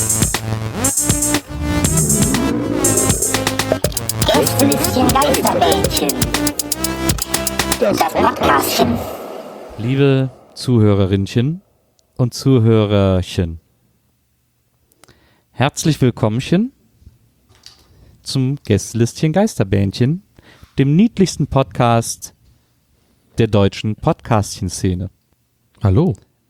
Gästelistchen Geisterbällchen. Das Podcastchen. Liebe Zuhörerinnchen und Zuhörerchen, herzlich willkommenchen zum Gästelistchen Geisterbähnchen, dem niedlichsten Podcast der deutschen Podcastchen-Szene. Hallo.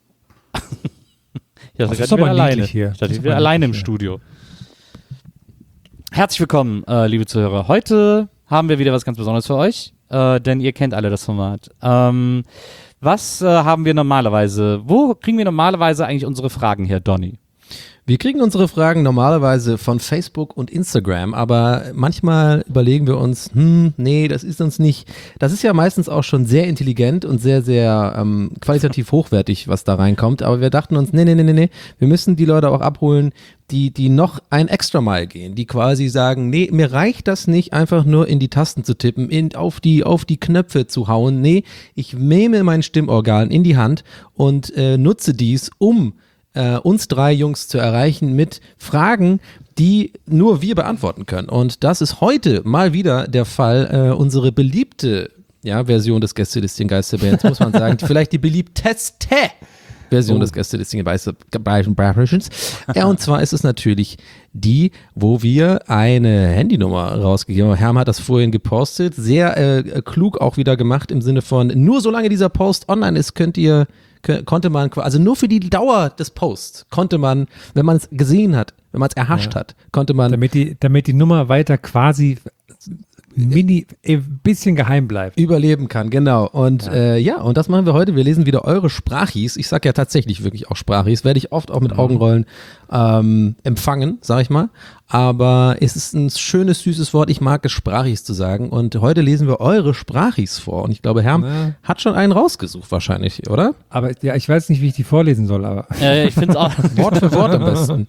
Ja, das ist aber niedlich hier. Ich dachte, ich wäre alleine im Studio. Herzlich willkommen, liebe Zuhörer. Heute haben wir wieder was ganz Besonderes für euch, denn ihr kennt alle das Format. Was haben wir normalerweise? Wo kriegen wir normalerweise eigentlich unsere Fragen her, Donny? Wir kriegen unsere Fragen normalerweise von Facebook und Instagram, aber manchmal überlegen wir uns, nee, das ist uns nicht, das ist ja meistens auch schon sehr intelligent und sehr, sehr qualitativ hochwertig, was da reinkommt, aber wir dachten uns, nee, wir müssen die Leute auch abholen, die noch ein extra Mile gehen, die quasi sagen, nee, mir reicht das nicht, einfach nur in die Tasten zu tippen, auf die Knöpfe zu hauen, nee, ich nehme mein Stimmorgan in die Hand und nutze dies, um uns drei Jungs zu erreichen mit Fragen, die nur wir beantworten können. Und das ist heute mal wieder der Fall. Unsere beliebte Version des Gästelistchen Geisterbands, muss man sagen. Vielleicht die beliebteste Version des Gästelistchen Geisterbands. Und zwar ist es natürlich die, wo wir eine Handynummer rausgegeben haben. Herm hat das vorhin gepostet. Sehr klug auch wieder gemacht im Sinne von, nur solange dieser Post online ist, konnte man, also nur für die Dauer des Posts, konnte man, wenn man es gesehen hat, wenn man es erhascht hat, konnte man. Damit die Nummer weiter quasi ein bisschen geheim bleibt. Überleben kann, genau. Und und das machen wir heute. Wir lesen wieder eure Sprachis. Ich sage ja tatsächlich wirklich auch Sprachis. Werde ich oft auch mit Augenrollen empfangen, sag ich mal. Aber es ist ein schönes, süßes Wort. Ich mag es, Sprachis zu sagen. Und heute lesen wir eure Sprachis vor. Und ich glaube, Herm hat schon einen rausgesucht wahrscheinlich, oder? Aber ja, ich weiß nicht, wie ich die vorlesen soll, aber. Ich finde es auch. Wort für Wort am besten.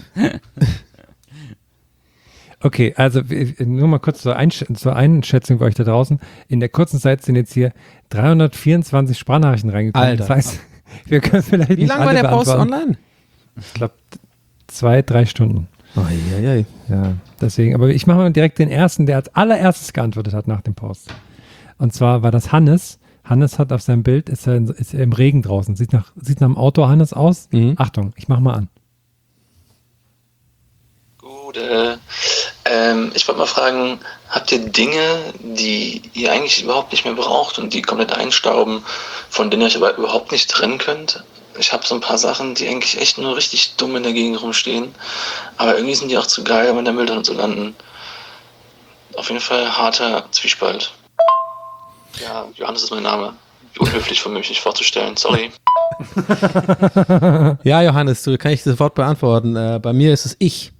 Okay, also nur mal kurz zur Einschätzung bei euch da draußen. In der kurzen Zeit sind jetzt hier 324 Sprachnachrichten reingekommen. Alter. Das heißt, wir können vielleicht Wie lange war der Post online? Ich glaube 2-3 Stunden. Eieiei. Ja, deswegen. Aber ich mache mal direkt den ersten, der als allererstes geantwortet hat nach dem Post. Und zwar war das Hannes. Hannes hat auf seinem Bild, ist er im Regen draußen. Sieht nach einem Auto Hannes aus. Achtung, ich mach mal an. Gut, ich wollte mal fragen, habt ihr Dinge, die ihr eigentlich überhaupt nicht mehr braucht und die komplett einstauben, von denen ihr euch aber überhaupt nicht trennen könnt? Ich habe so ein paar Sachen, die eigentlich echt nur richtig dumm in der Gegend rumstehen, aber irgendwie sind die auch zu geil, um in der Mülltonne zu landen. Auf jeden Fall harter Zwiespalt. Ja, Johannes ist mein Name. Wie unhöflich von mir, mich nicht vorzustellen, sorry. Ja, Johannes, du kann ich sofort beantworten. Bei mir ist es ich.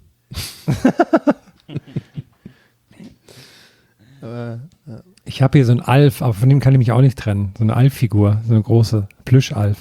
Ich habe hier so einen Alf, aber von dem kann ich mich auch nicht trennen. So eine Alf-Figur, so eine große Plüsch-Alf.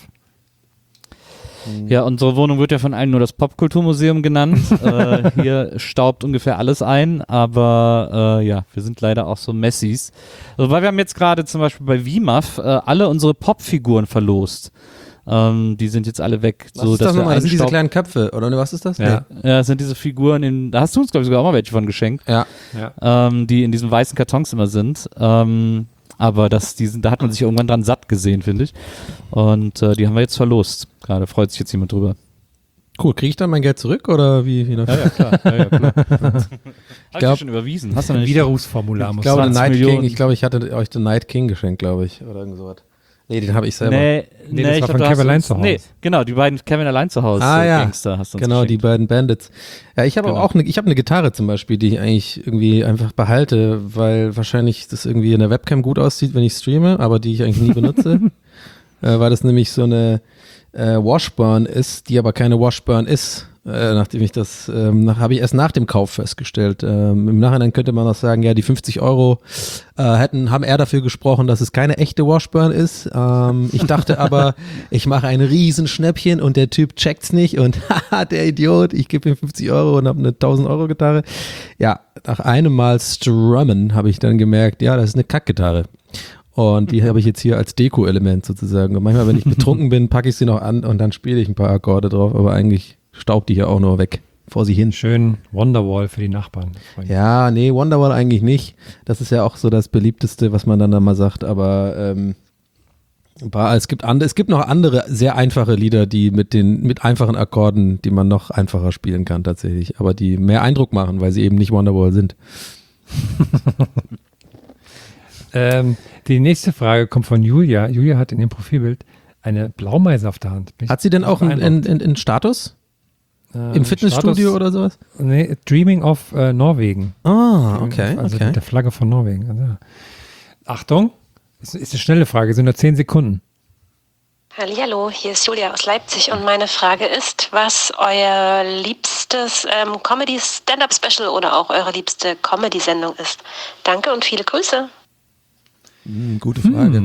Ja, unsere Wohnung wird ja von allen nur das Popkulturmuseum genannt. Hier staubt ungefähr alles ein, aber wir sind leider auch so Messis. Also, weil wir haben jetzt gerade zum Beispiel bei WIMAF alle unsere Popfiguren verlost. Die sind jetzt alle weg. Was ist das nochmal? Das sind diese kleinen Köpfe, oder was ist das? Ja, das sind diese Figuren, da hast du uns, glaube ich, sogar auch mal welche von geschenkt. Ja. Die in diesen weißen Kartons immer sind. Aber da hat man sich irgendwann dran satt gesehen, finde ich. Und die haben wir jetzt verlost. Gerade freut sich jetzt jemand drüber. Cool, kriege ich dann mein Geld zurück oder wie? Ja, klar. Hast du schon überwiesen? Hast du ein Widerrufsformular. Ich glaube, ich hatte euch den Night King geschenkt, glaube ich. Oder irgend sowas. Nee, den habe ich selber. Nee, das war von Kevin allein zu Hause. Nee, genau, die beiden Kevin allein zu Hause Gangster hast du uns genau, geschenkt. Die beiden Bandits. Ja, ich habe auch eine Gitarre zum Beispiel, die ich eigentlich irgendwie einfach behalte, weil wahrscheinlich das irgendwie in der Webcam gut aussieht, wenn ich streame, aber die ich eigentlich nie benutze. Weil das nämlich so eine Washburn ist, die aber keine Washburn ist. Nachdem ich das, habe ich erst nach dem Kauf festgestellt. Im Nachhinein könnte man auch sagen, ja, die 50 Euro haben eher dafür gesprochen, dass es keine echte Washburn ist. Ich dachte aber, ich mache ein Riesenschnäppchen und der Typ checkt's nicht und haha, der Idiot, ich gebe ihm 50 Euro und habe eine 1000 Euro Gitarre. Ja, nach einem Mal Strummen habe ich dann gemerkt, ja, das ist eine Kackgitarre. Und die habe ich jetzt hier als Deko-Element sozusagen. Und manchmal, wenn ich betrunken bin, packe ich sie noch an und dann spiele ich ein paar Akkorde drauf, aber eigentlich staubt die hier auch nur weg. vor sie hin. Schön Wonderwall für die Nachbarn. Ja, nee, Wonderwall eigentlich nicht. Das ist ja auch so das beliebteste, was man dann da mal sagt, aber es gibt noch andere sehr einfache Lieder, die mit einfachen Akkorden, die man noch einfacher spielen kann tatsächlich, aber die mehr Eindruck machen, weil sie eben nicht Wonderwall sind. Die nächste Frage kommt von Julia. Julia hat in ihrem Profilbild eine Blaumeise auf der Hand. Hat sie denn auch einen Status? Im Fitnessstudio oder sowas? Nee, Dreaming of Norwegen. Ah, okay. Also mit der Flagge von Norwegen. Also, Achtung, ist eine schnelle Frage, sind nur 10 Sekunden. Hallihallo, hier ist Julia aus Leipzig und meine Frage ist, was euer liebstes Comedy-Stand-Up-Special oder auch eure liebste Comedy-Sendung ist. Danke und viele Grüße. Gute Frage.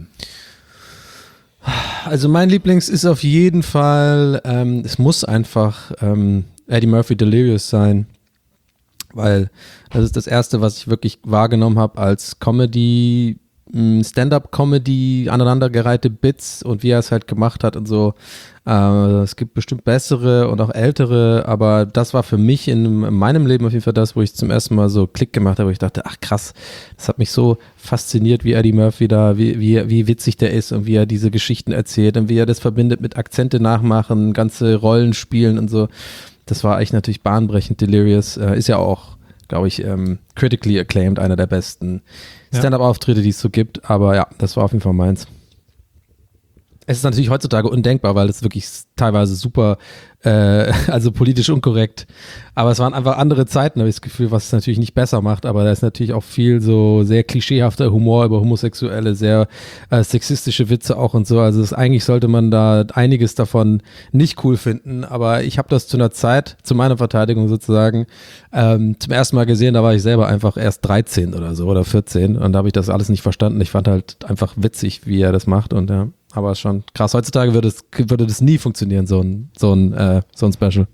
Also mein Lieblings ist auf jeden Fall, es muss einfach Eddie Murphy Delirious sein, weil das ist das Erste, was ich wirklich wahrgenommen habe als Comedy, Stand-up-Comedy, aneinandergereihte Bits und wie er es halt gemacht hat und so. Es gibt bestimmt bessere und auch ältere, aber das war für mich in meinem Leben auf jeden Fall das, wo ich zum ersten Mal so Klick gemacht habe, wo ich dachte, ach krass, das hat mich so fasziniert, wie Eddie Murphy da, wie witzig der ist und wie er diese Geschichten erzählt und wie er das verbindet mit Akzente nachmachen, ganze Rollen spielen und so. Das war eigentlich natürlich bahnbrechend. Delirious ist ja auch, glaube ich, critically acclaimed, einer der besten Stand-up-Auftritte, die es so gibt, aber ja, das war auf jeden Fall meins. Es ist natürlich heutzutage undenkbar, weil es wirklich teilweise super, also politisch unkorrekt, aber es waren einfach andere Zeiten, habe ich das Gefühl, was es natürlich nicht besser macht, aber da ist natürlich auch viel so sehr klischeehafter Humor über Homosexuelle, sehr sexistische Witze auch und so, also eigentlich sollte man da einiges davon nicht cool finden, aber ich habe das zu einer Zeit, zu meiner Verteidigung sozusagen, zum ersten Mal gesehen, da war ich selber einfach erst 13 oder so oder 14 und da habe ich das alles nicht verstanden, ich fand halt einfach witzig, wie er das macht und ja. Aber ist schon krass. Heutzutage würde das nie funktionieren, so ein Special.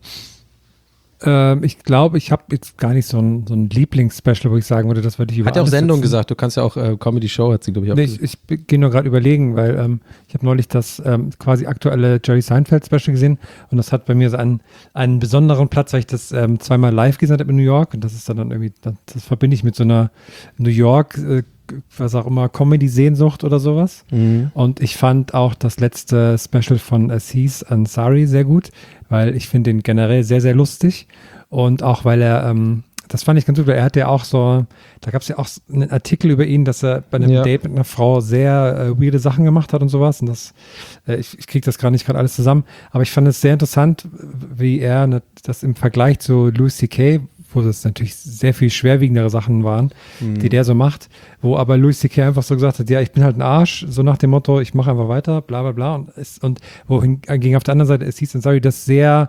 Ich glaube, ich habe jetzt gar nicht so ein Lieblingsspecial, wo ich sagen würde, das würde ich über. Hat ja auch Sendung gesagt, du kannst ja auch Comedy-Show, hat sie, glaube ich, auch gesagt. Ich gehe nur gerade überlegen, weil ich habe neulich das quasi aktuelle Jerry Seinfeld-Special gesehen und das hat bei mir so einen besonderen Platz, weil ich das zweimal live gesehen habe in New York und das ist dann irgendwie, das verbinde ich mit so einer New York was auch immer, Comedy-Sehnsucht oder sowas. Mhm. Und ich fand auch das letzte Special von Aziz Ansari sehr gut, weil ich finde ihn generell sehr, sehr lustig. Und auch, weil er, das fand ich ganz gut, weil er hat ja auch so, da gab es ja auch einen Artikel über ihn, dass er bei einem Date mit einer Frau sehr weirde Sachen gemacht hat und sowas. Und das, ich kriege das gerade nicht alles zusammen. Aber ich fand es sehr interessant, wie er das im Vergleich zu Louis C.K., wo das natürlich sehr viel schwerwiegendere Sachen waren, die der so macht, wo aber Louis C.K. einfach so gesagt hat, ja, ich bin halt ein Arsch, so nach dem Motto, ich mache einfach weiter, bla bla bla. Und wohingegen auf der anderen Seite Aziz Ansari das sehr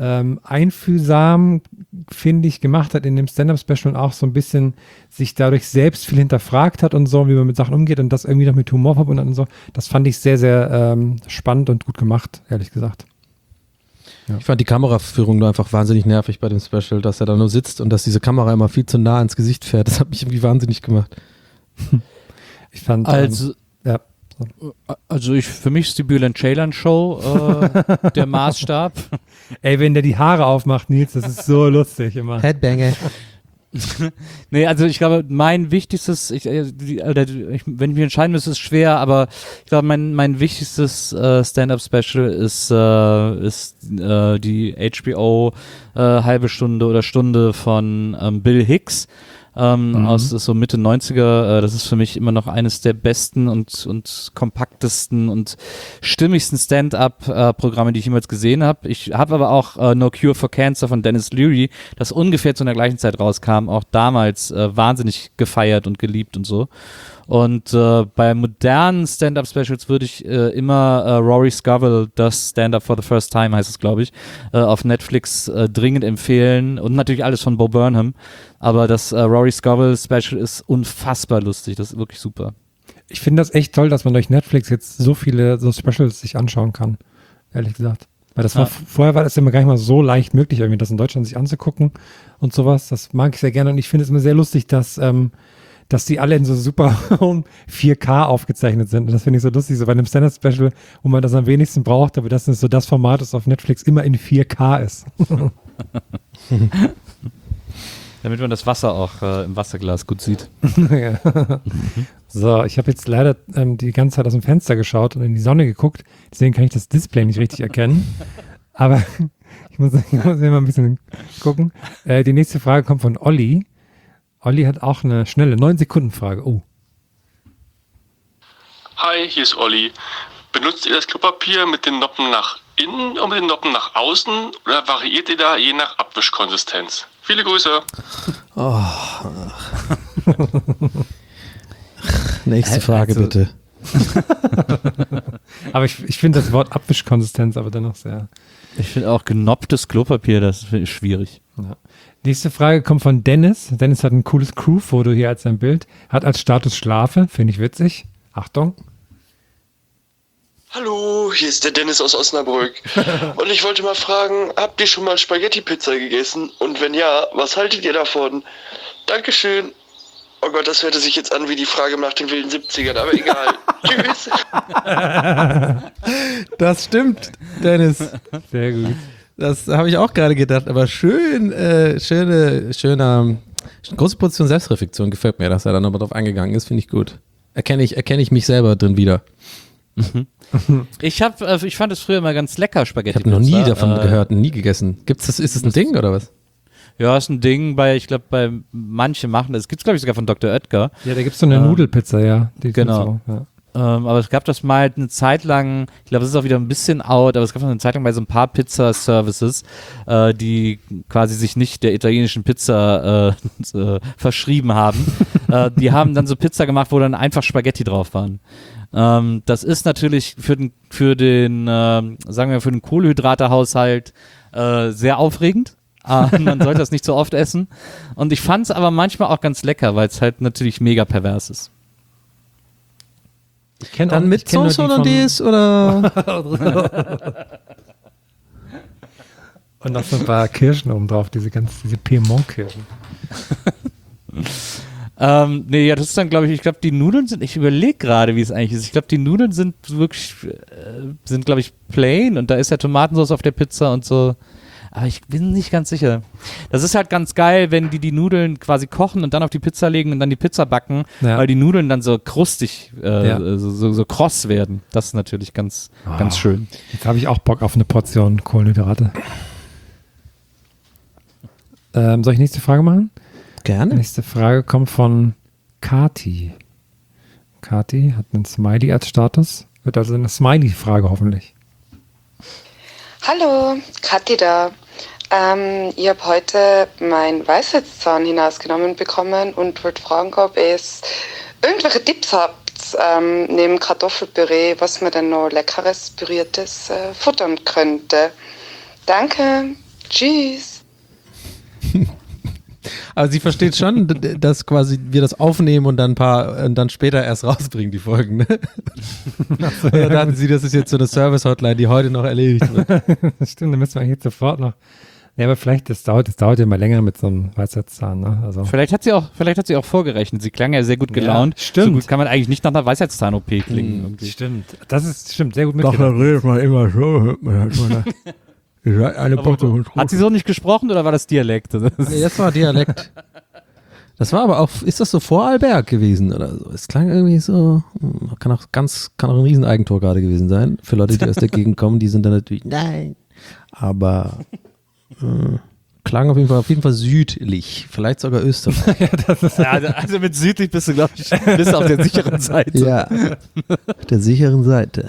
einfühlsam, finde ich, gemacht hat in dem Stand-Up-Special und auch so ein bisschen sich dadurch selbst viel hinterfragt hat und so, wie man mit Sachen umgeht und das irgendwie noch mit Humor verbunden hat und so. Das fand ich sehr, sehr spannend und gut gemacht, ehrlich gesagt. Ja. Ich fand die Kameraführung nur einfach wahnsinnig nervig bei dem Special, dass er da nur sitzt und dass diese Kamera immer viel zu nah ins Gesicht fährt. Das hat mich irgendwie wahnsinnig gemacht. Ich fand für mich ist die Bülent Ceylan Show der Maßstab. Ey, wenn der die Haare aufmacht, Nils, das ist so lustig immer. Headbanger. Nee, also ich glaube, mein wichtigstes, wenn ich mich entscheiden müsste, ist schwer, aber ich glaube, mein wichtigstes Stand-Up-Special ist die HBO halbe Stunde oder Stunde von Bill Hicks aus so Mitte 90er. Das ist für mich immer noch eines der besten und kompaktesten und stimmigsten Stand-Up-Programme, die ich jemals gesehen habe. Ich habe aber auch No Cure for Cancer von Dennis Leary, das ungefähr zu einer gleichen Zeit rauskam, auch damals wahnsinnig gefeiert und geliebt und so. Und bei modernen Stand-Up-Specials würde ich immer Rory Scovel, das Stand-Up for the First Time heißt es, glaube ich, auf Netflix dringend empfehlen und natürlich alles von Bo Burnham, aber das Rory Scovel Special ist unfassbar lustig, das ist wirklich super. Ich finde das echt toll, dass man durch Netflix jetzt so viele so Specials sich anschauen kann, ehrlich gesagt. Weil das vorher war das immer gar nicht mal so leicht möglich, irgendwie das in Deutschland sich anzugucken und sowas, das mag ich sehr gerne und ich finde es immer sehr lustig, dass die alle in so super 4K aufgezeichnet sind. Und das finde ich so lustig, so bei einem Stand-Up-Special, wo man das am wenigsten braucht, aber das ist so das Format, das auf Netflix immer in 4K ist. Damit man das Wasser auch im Wasserglas gut sieht. Ja. So, ich habe jetzt leider die ganze Zeit aus dem Fenster geschaut und in die Sonne geguckt. Deswegen kann ich das Display nicht richtig erkennen. Aber ich muss immer ein bisschen gucken. Die nächste Frage kommt von Olli. Olli hat auch eine schnelle 9-Sekunden-Frage. Oh. Hi, hier ist Olli. Benutzt ihr das Klopapier mit den Noppen nach innen und mit den Noppen nach außen oder variiert ihr da je nach Abwischkonsistenz? Viele Grüße. Nächste Frage bitte. Aber ich finde das Wort Abwischkonsistenz aber dennoch sehr. Ich finde auch genopptes Klopapier, das ist schwierig. Ja. Nächste Frage kommt von Dennis. Dennis hat ein cooles Crew-Foto hier als sein Bild. Hat als Status Schlafe, finde ich witzig. Achtung. Hallo, hier ist der Dennis aus Osnabrück. Und ich wollte mal fragen, habt ihr schon mal Spaghetti-Pizza gegessen? Und wenn ja, was haltet ihr davon? Dankeschön. Oh Gott, das hörte sich jetzt an wie die Frage nach den wilden 70ern, aber egal. Tschüss. Das stimmt, Dennis. Sehr gut. Das habe ich auch gerade gedacht, aber schöne, große Position Selbstreflexion gefällt mir, dass er da nochmal drauf eingegangen ist, finde ich gut. Erkenne ich mich selber drin wieder. Ich fand es früher immer ganz lecker, Spaghetti. Ich habe noch nie davon gehört, nie gegessen. Ist das ein Ding oder was? Ja, ist ein Ding, ich glaube, bei manche machen das. Es gibt es, glaube ich, sogar von Dr. Oetker. Ja, da gibt es so eine Nudelpizza, ja. Die Genau. So, ja. Aber es gab das mal eine Zeit lang, ich glaube, es ist auch wieder ein bisschen out, aber es gab noch eine Zeit lang bei so ein paar Pizza-Services, die quasi sich nicht der italienischen Pizza verschrieben haben. Die haben dann so Pizza gemacht, wo dann einfach Spaghetti drauf waren. Das ist natürlich für den sagen wir, für den Kohlenhydrate-Haushalt sehr aufregend. Man sollte das nicht so oft essen. Und ich fand es aber manchmal auch ganz lecker, weil es halt natürlich mega pervers ist. Dann mit Sauce Hollandaise oder? Und noch so ein paar Kirschen oben drauf, diese Piemont-Kirschen. Nee, ja, das ist dann, glaube ich glaube, die Nudeln ich überlege gerade, wie es eigentlich ist. Ich glaube, die Nudeln sind wirklich, glaube ich, plain und da ist ja Tomatensauce auf der Pizza und so. Aber ich bin nicht ganz sicher. Das ist halt ganz geil, wenn die Nudeln quasi kochen und dann auf die Pizza legen und dann die Pizza backen, weil die Nudeln dann so krustig, so kross werden. Das ist natürlich ganz schön. Jetzt habe ich auch Bock auf eine Portion Kohlenhydrate. Soll ich nächste Frage machen? Gerne. Nächste Frage kommt von Kati. Kati hat einen Smiley als Status. Wird also eine Smiley-Frage hoffentlich. Hallo, Kathi da. Ich habe heute meinen Weisheitszahn hinausgenommen bekommen und wollte fragen, ob ihr irgendwelche Tipps habt neben Kartoffelpüree, was man denn noch leckeres, püriertes futtern könnte. Danke, tschüss. Aber sie versteht schon, dass quasi wir das aufnehmen und dann später erst rausbringen, die Folgen, ne? Oder dachten sie, das ist jetzt so eine Service-Hotline, die heute noch erledigt wird. Stimmt, dann müssen wir jetzt sofort noch. Ja, aber vielleicht, das dauert ja mal länger mit so einem Weisheitszahn, ne? Also. Vielleicht hat sie auch vorgerechnet. Sie klang ja sehr gut gelaunt. Ja, stimmt. So gut kann man eigentlich nicht nach einer Weisheitszahn-OP klingen. Stimmt. Das ist sehr gut Doch, dann redet man immer so. Hat sie so nicht gesprochen oder war das Dialekt? Das war Dialekt. Das war aber auch, ist das so Vorarlberg gewesen oder so? Es klang irgendwie so, kann auch ein Rieseneigentor gerade gewesen sein. Für Leute, die aus der Gegend kommen, die sind dann natürlich, nein. Aber klang auf jeden Fall südlich. Vielleicht sogar Österreich. Also mit südlich bist du, glaube ich, auf der sicheren Seite. Ja, auf der sicheren Seite.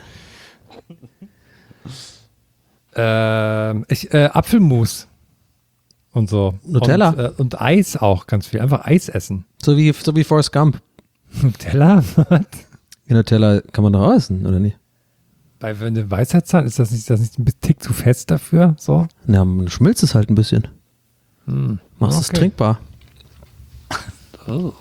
Apfelmus und so. Nutella. Und Eis auch ganz viel. Einfach Eis essen. So wie Forrest Gump. Nutella? Ja, Nutella kann man doch auch essen, oder nicht? Bei wenn Weisheitszahn, ist das nicht ein Tick zu fest dafür? So? Na, man schmilzt es halt ein bisschen. Machst es trinkbar. Oh.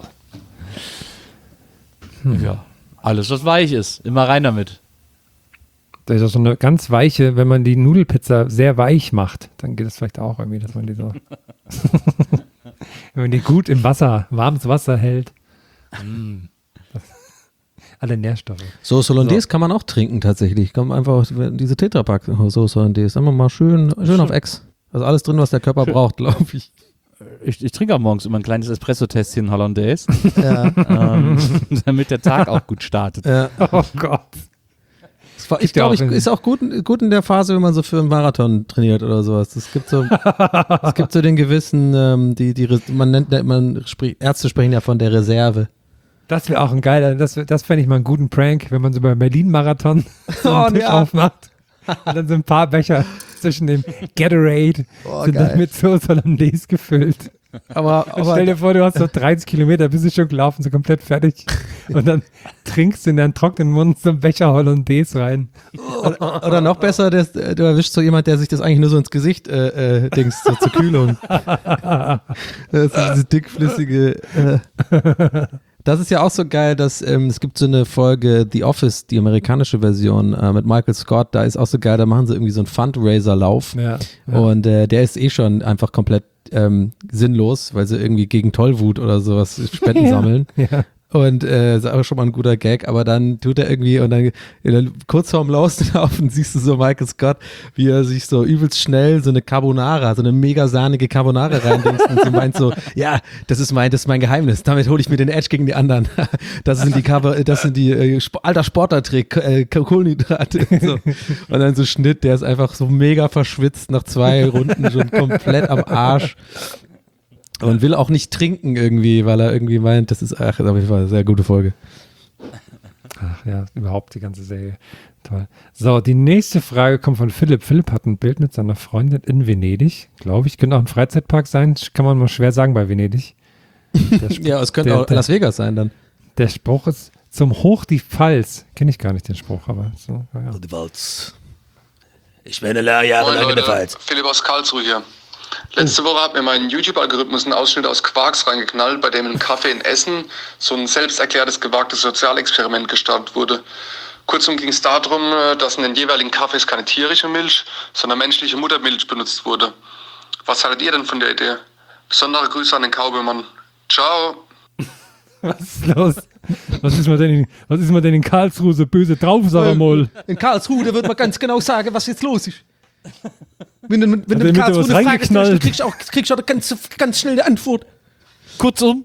Ja, alles was weich ist, immer rein damit. Das ist so eine ganz weiche, wenn man die Nudelpizza sehr weich macht, dann geht es vielleicht auch irgendwie, dass man die so wenn man die gut im Wasser, warmes Wasser hält. Alle Nährstoffe. Sauce Hollandaise kann man auch trinken tatsächlich. Kommt einfach diese Tetrapack Sauce Hollandaise. Einfach mal schön auf Ex. Also alles drin, was der Körper braucht, glaube ich. Ich trinke auch morgens immer ein kleines Espresso-Tässchen Hollandaise, Ja. damit der Tag auch gut startet. Ja. Oh Gott. Ich glaube, ist auch gut in der Phase, wenn man so für einen Marathon trainiert oder sowas. Es gibt so den gewissen, Ärzte sprechen ja von der Reserve. Das wäre auch ein geiler, das fände ich mal einen guten Prank, wenn man so beim Berlin-Marathon so einen Tisch aufmacht und dann so ein paar Becher zwischen dem Gatorade sind dann mit Sauce Hollandaise gefüllt. Aber Stell dir vor, du hast so 30 Kilometer, bist du schon gelaufen, so komplett fertig. Und dann trinkst du in deinen trockenen Mund so einen Becher Hollandaise rein. Oder noch besser, du erwischst so jemand, der sich das eigentlich nur so ins Gesicht dings so zur Kühlung. Das ist diese dickflüssige. Das ist ja auch so geil, dass es gibt so eine Folge The Office, die amerikanische Version mit Michael Scott. Da ist auch so geil, da machen sie irgendwie so einen Fundraiser-Lauf. Ja. Und der ist eh schon einfach komplett sinnlos, weil sie irgendwie gegen Tollwut oder sowas Spenden sammeln. Ja. Und ist auch schon mal ein guter Gag, aber dann tut er irgendwie und dann kurz vorm Loslaufen siehst du so Michael Scott, wie er sich so übelst schnell so eine Carbonara, so eine mega sahnige Carbonara reindenkt und so meint so, ja, das ist mein Geheimnis, damit hole ich mir den Edge gegen die anderen. Das sind die alter Sportlertrick, Kohlenhydrate. So. Und dann so Schnitt, der ist einfach so mega verschwitzt nach 2 Runden, schon komplett am Arsch. Und will auch nicht trinken irgendwie, weil er irgendwie meint, das ist auf jeden Fall eine sehr gute Folge. Ach ja, überhaupt die ganze Serie. Toll. So, die nächste Frage kommt von Philipp. Philipp hat ein Bild mit seiner Freundin in Venedig. Glaube ich, könnte auch ein Freizeitpark sein. Kann man mal schwer sagen bei Venedig. Ja, es könnte auch Las Vegas sein dann. Der Spruch ist zum Hoch die Pfalz. Kenne ich gar nicht den Spruch, aber so. Ja. Die Pfalz. Ich bin eine Jahre lang in der Pfalz. Philipp aus Karlsruhe hier. Letzte Woche hat mir mein YouTube-Algorithmus einen Ausschnitt aus Quarks reingeknallt, bei dem im Café in Essen so ein selbsterklärtes, gewagtes Sozialexperiment gestartet wurde. Kurzum ging es darum, dass in den jeweiligen Cafés keine tierische Milch, sondern menschliche Muttermilch benutzt wurde. Was haltet ihr denn von der Idee? Besondere Grüße an den Kaubelmann. Ciao! Was ist los? Was ist man denn in Karlsruhe so böse drauf, sag mal? In Karlsruhe, da wird man ganz genau sagen, was jetzt los ist. Wenn du mit Karlsruhe eine Frage stellst, kriegst du auch ganz schnell eine Antwort. Kurzum.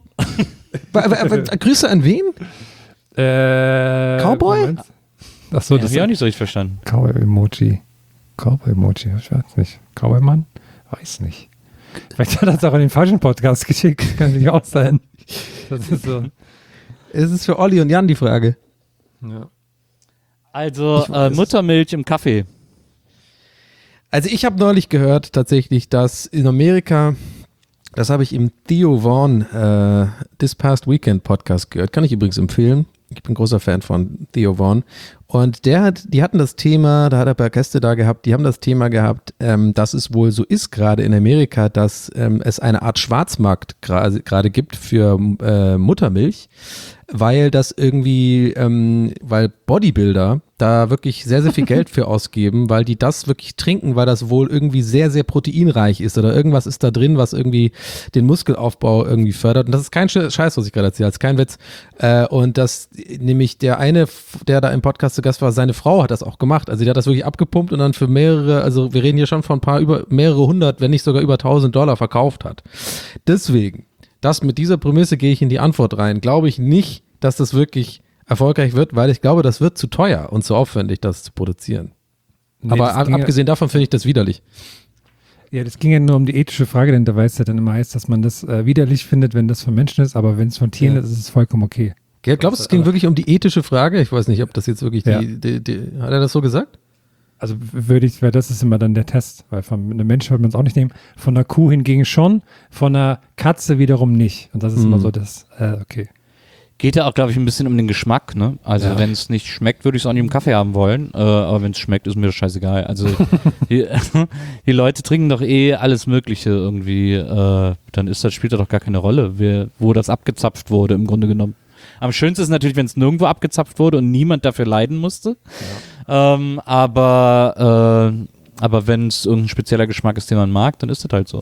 Grüße an wen? Cowboy? Achso, das habe ich auch nicht so richtig verstanden. Cowboy-Emoji, ich weiß nicht. Cowboy-Mann? Weiß nicht. Vielleicht hat er es auch in den falschen Podcast geschickt. Kann natürlich auch sein. Das ist so. Es ist für Olli und Jan die Frage. Ja. Also Muttermilch im Kaffee. Also ich habe neulich gehört tatsächlich, dass in Amerika, das habe ich im Theo Vaughn This Past Weekend Podcast gehört, kann ich übrigens empfehlen. Ich bin großer Fan von Theo Vaughn. Und die hatten das Thema, da hat er ein paar Gäste da gehabt, die haben das Thema gehabt, dass es wohl so ist gerade in Amerika, dass es eine Art Schwarzmarkt gerade gibt für Muttermilch, weil das irgendwie, weil Bodybuilder da wirklich sehr, sehr viel Geld für ausgeben, weil die das wirklich trinken, weil das wohl irgendwie sehr, sehr proteinreich ist oder irgendwas ist da drin, was irgendwie den Muskelaufbau irgendwie fördert. Und das ist kein Scheiß, was ich gerade erzähle, das ist kein Witz. Und das nämlich der eine, der da im Podcast zu Gast war, seine Frau hat das auch gemacht. Also die hat das wirklich abgepumpt und dann für mehrere, also wir reden hier schon von mehrere hundert, wenn nicht sogar über $1.000 verkauft hat. Deswegen, mit dieser Prämisse gehe ich in die Antwort rein. Glaube ich nicht, dass das wirklich erfolgreich wird, weil ich glaube, das wird zu teuer und zu aufwendig, das zu produzieren. Nee, aber abgesehen davon finde ich das widerlich. Ja, das ging ja nur um die ethische Frage, denn da weiß ja dann immer heißt, dass man das widerlich findet, wenn das von Menschen ist, aber wenn es von Tieren ist, ist es vollkommen okay. Glaubst du, es ging wirklich um die ethische Frage? Ich weiß nicht, ob das jetzt wirklich hat er das so gesagt? Also weil das ist immer dann der Test, weil von einem Menschen würde man es auch nicht nehmen, von einer Kuh hingegen schon, von einer Katze wiederum nicht. Und das ist immer so das, okay. Geht ja auch, glaube ich, ein bisschen um den Geschmack, ne? Also wenn es nicht schmeckt, würde ich es auch nicht im Kaffee haben wollen. Aber wenn es schmeckt, ist mir das scheißegal. Also die Leute trinken doch alles Mögliche irgendwie. Dann spielt das doch gar keine Rolle, wo das abgezapft wurde, im Grunde genommen. Am schönsten ist natürlich, wenn es nirgendwo abgezapft wurde und niemand dafür leiden musste. Ja. Aber wenn es irgendein spezieller Geschmack ist, den man mag, dann ist das halt so.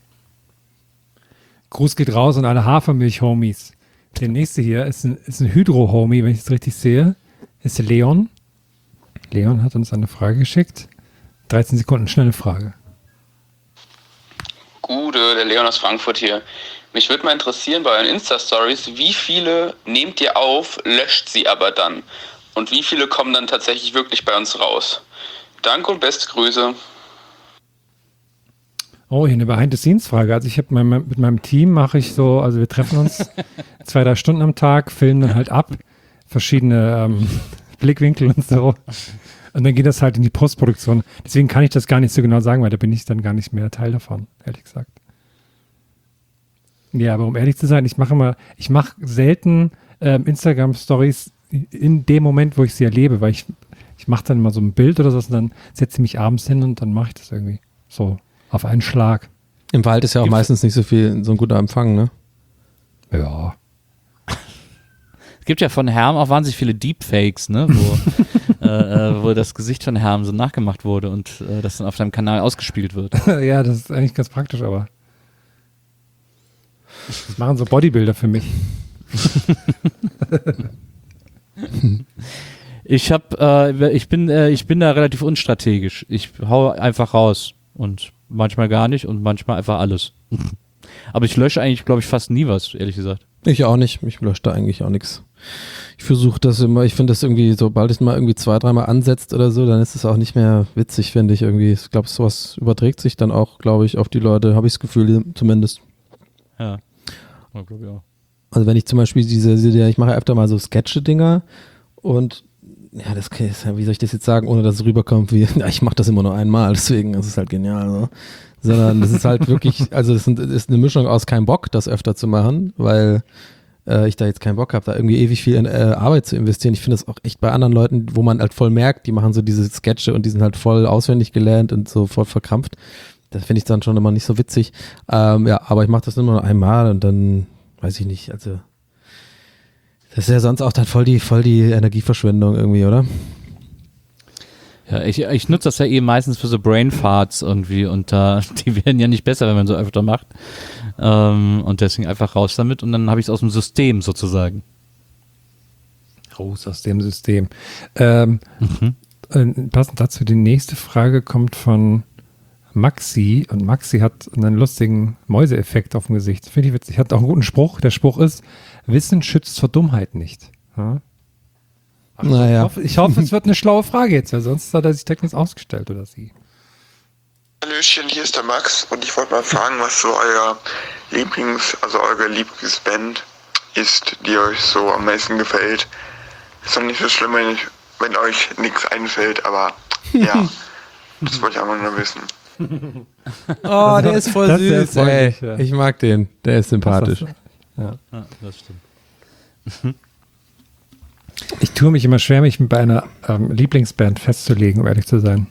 Gruß geht raus an alle Hafermilch-Homies. Der nächste hier ist ein Hydro-Homie, wenn ich es richtig sehe, ist Leon. Leon hat uns eine Frage geschickt. 13 Sekunden, schnelle Frage. Gude, der Leon aus Frankfurt hier. Mich würde mal interessieren bei euren Insta-Stories, wie viele nehmt ihr auf, löscht sie aber dann? Und wie viele kommen dann tatsächlich wirklich bei uns raus? Danke und beste Grüße. Oh, hier eine Behind-the-Scenes-Frage. Also ich habe mit meinem Team mache ich so, also wir treffen uns 2-3 Stunden am Tag, filmen dann halt ab, verschiedene Blickwinkel und so. Und dann geht das halt in die Postproduktion. Deswegen kann ich das gar nicht so genau sagen, weil da bin ich dann gar nicht mehr Teil davon, ehrlich gesagt. Ja, aber um ehrlich zu sein, ich mache selten Instagram-Stories in dem Moment, wo ich sie erlebe, weil ich mache dann immer so ein Bild oder so und dann setze ich mich abends hin und dann mache ich das irgendwie so auf einen Schlag. Im Wald ist ja auch meistens nicht so ein guter Empfang, ne? Ja. Es gibt ja von Herm auch wahnsinnig viele Deepfakes, ne? Wo das Gesicht von Herm so nachgemacht wurde und das dann auf deinem Kanal ausgespielt wird. Ja, das ist eigentlich ganz praktisch, aber das machen so Bodybuilder für mich. Ich bin da relativ unstrategisch. Ich hau einfach raus und manchmal gar nicht und manchmal einfach alles. Aber ich lösche eigentlich, glaube ich, fast nie was, ehrlich gesagt. Ich auch nicht. Ich lösche da eigentlich auch nichts. Ich versuche das immer, ich finde das irgendwie, sobald es mal irgendwie 2-3 Mal ansetzt oder so, dann ist es auch nicht mehr witzig, finde ich irgendwie. Ich glaube, sowas überträgt sich dann auch, glaube ich, auf die Leute, habe ich das Gefühl zumindest. Ja, glaube ich auch. Also wenn ich zum Beispiel ich mache ja öfter mal so Sketche-Dinger und ja, das ist ja, wie soll ich das jetzt sagen, ohne dass es rüberkommt wie, ja, ich mache das immer nur einmal, deswegen ist es halt genial, so. Sondern das ist halt wirklich, also das ist eine Mischung aus keinem Bock, das öfter zu machen, weil ich da jetzt keinen Bock habe, da irgendwie ewig viel in Arbeit zu investieren. Ich finde das auch echt bei anderen Leuten, wo man halt voll merkt, die machen so diese Sketche und die sind halt voll auswendig gelernt und so voll verkrampft. Das finde ich dann schon immer nicht so witzig. Ja, aber ich mache das immer nur einmal und dann weiß ich nicht, also das ist ja sonst auch dann voll die Energieverschwendung irgendwie, oder? Ja, ich nutze das ja eben meistens für so Brainfarts irgendwie und die werden ja nicht besser, wenn man so öfter macht. Und deswegen einfach raus damit und dann habe ich es aus dem System sozusagen. Raus aus dem System. Passend dazu, die nächste Frage kommt von Maxi und Maxi hat einen lustigen Mäuseeffekt auf dem Gesicht. Finde ich witzig. Hat auch einen guten Spruch. Der Spruch ist, Wissen schützt vor Dummheit nicht. Ja? Naja. Ich hoffe, es wird eine schlaue Frage jetzt, weil sonst hat er sich direkt ausgestellt oder sie. Hallöchen, hier ist der Max und ich wollte mal fragen, was so eure Lieblingsband ist, die euch so am meisten gefällt. Ist doch nicht so schlimm, wenn euch nichts einfällt, aber ja, das wollte ich auch mal nur wissen. Oh, der ist voll Das ist süß, sehr ey. freundlich, ja. Ich mag den. Der ist sympathisch. Ja. Ja, das stimmt. Ich tue mich immer schwer, mich bei einer Lieblingsband festzulegen, um ehrlich zu sein.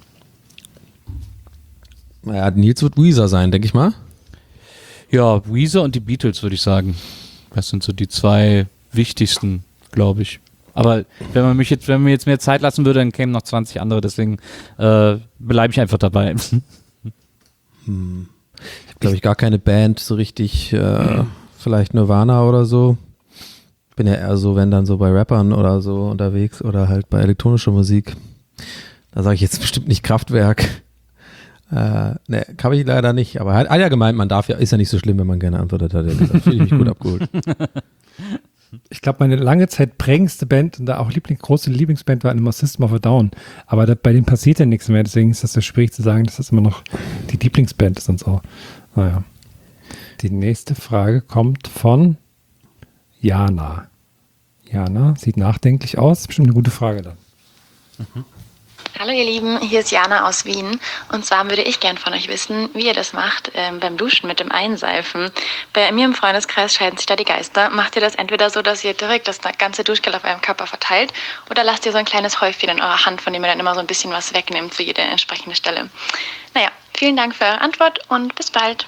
Naja, Nils wird Weezer sein, denke ich mal. Ja, Weezer und die Beatles, würde ich sagen. Das sind so die zwei wichtigsten, glaube ich. Aber wenn man mir jetzt mehr Zeit lassen würde, dann kämen noch 20 andere, deswegen bleibe ich einfach dabei. Ich habe, glaube ich, gar keine Band so richtig, vielleicht Nirvana oder so. Bin ja eher so, wenn dann so bei Rappern oder so unterwegs oder halt bei elektronischer Musik. Da sage ich jetzt bestimmt nicht Kraftwerk. Ne, kann ich leider nicht. Aber hat ja gemeint, man darf ja, ist ja nicht so schlimm, wenn man gerne antwortet hat. Das finde ich mich gut abgeholt. Ich glaube, meine lange Zeit prägendste Band und da auch große Lieblingsband war immer System of a Down. Aber bei denen passiert ja nichts mehr, deswegen ist das so schwierig zu sagen, dass das immer noch die Lieblingsband ist und so. Naja. Die nächste Frage kommt von Jana. Jana sieht nachdenklich aus. Bestimmt eine gute Frage dann. Hallo ihr Lieben, hier ist Jana aus Wien und zwar würde ich gern von euch wissen, wie ihr das macht beim Duschen mit dem Einseifen. Bei mir im Freundeskreis scheiden sich da die Geister. Macht ihr das entweder so, dass ihr direkt das ganze Duschgel auf eurem Körper verteilt oder lasst ihr so ein kleines Häufchen in eurer Hand, von dem ihr dann immer so ein bisschen was wegnimmt für jede entsprechende Stelle? Naja, vielen Dank für eure Antwort und bis bald.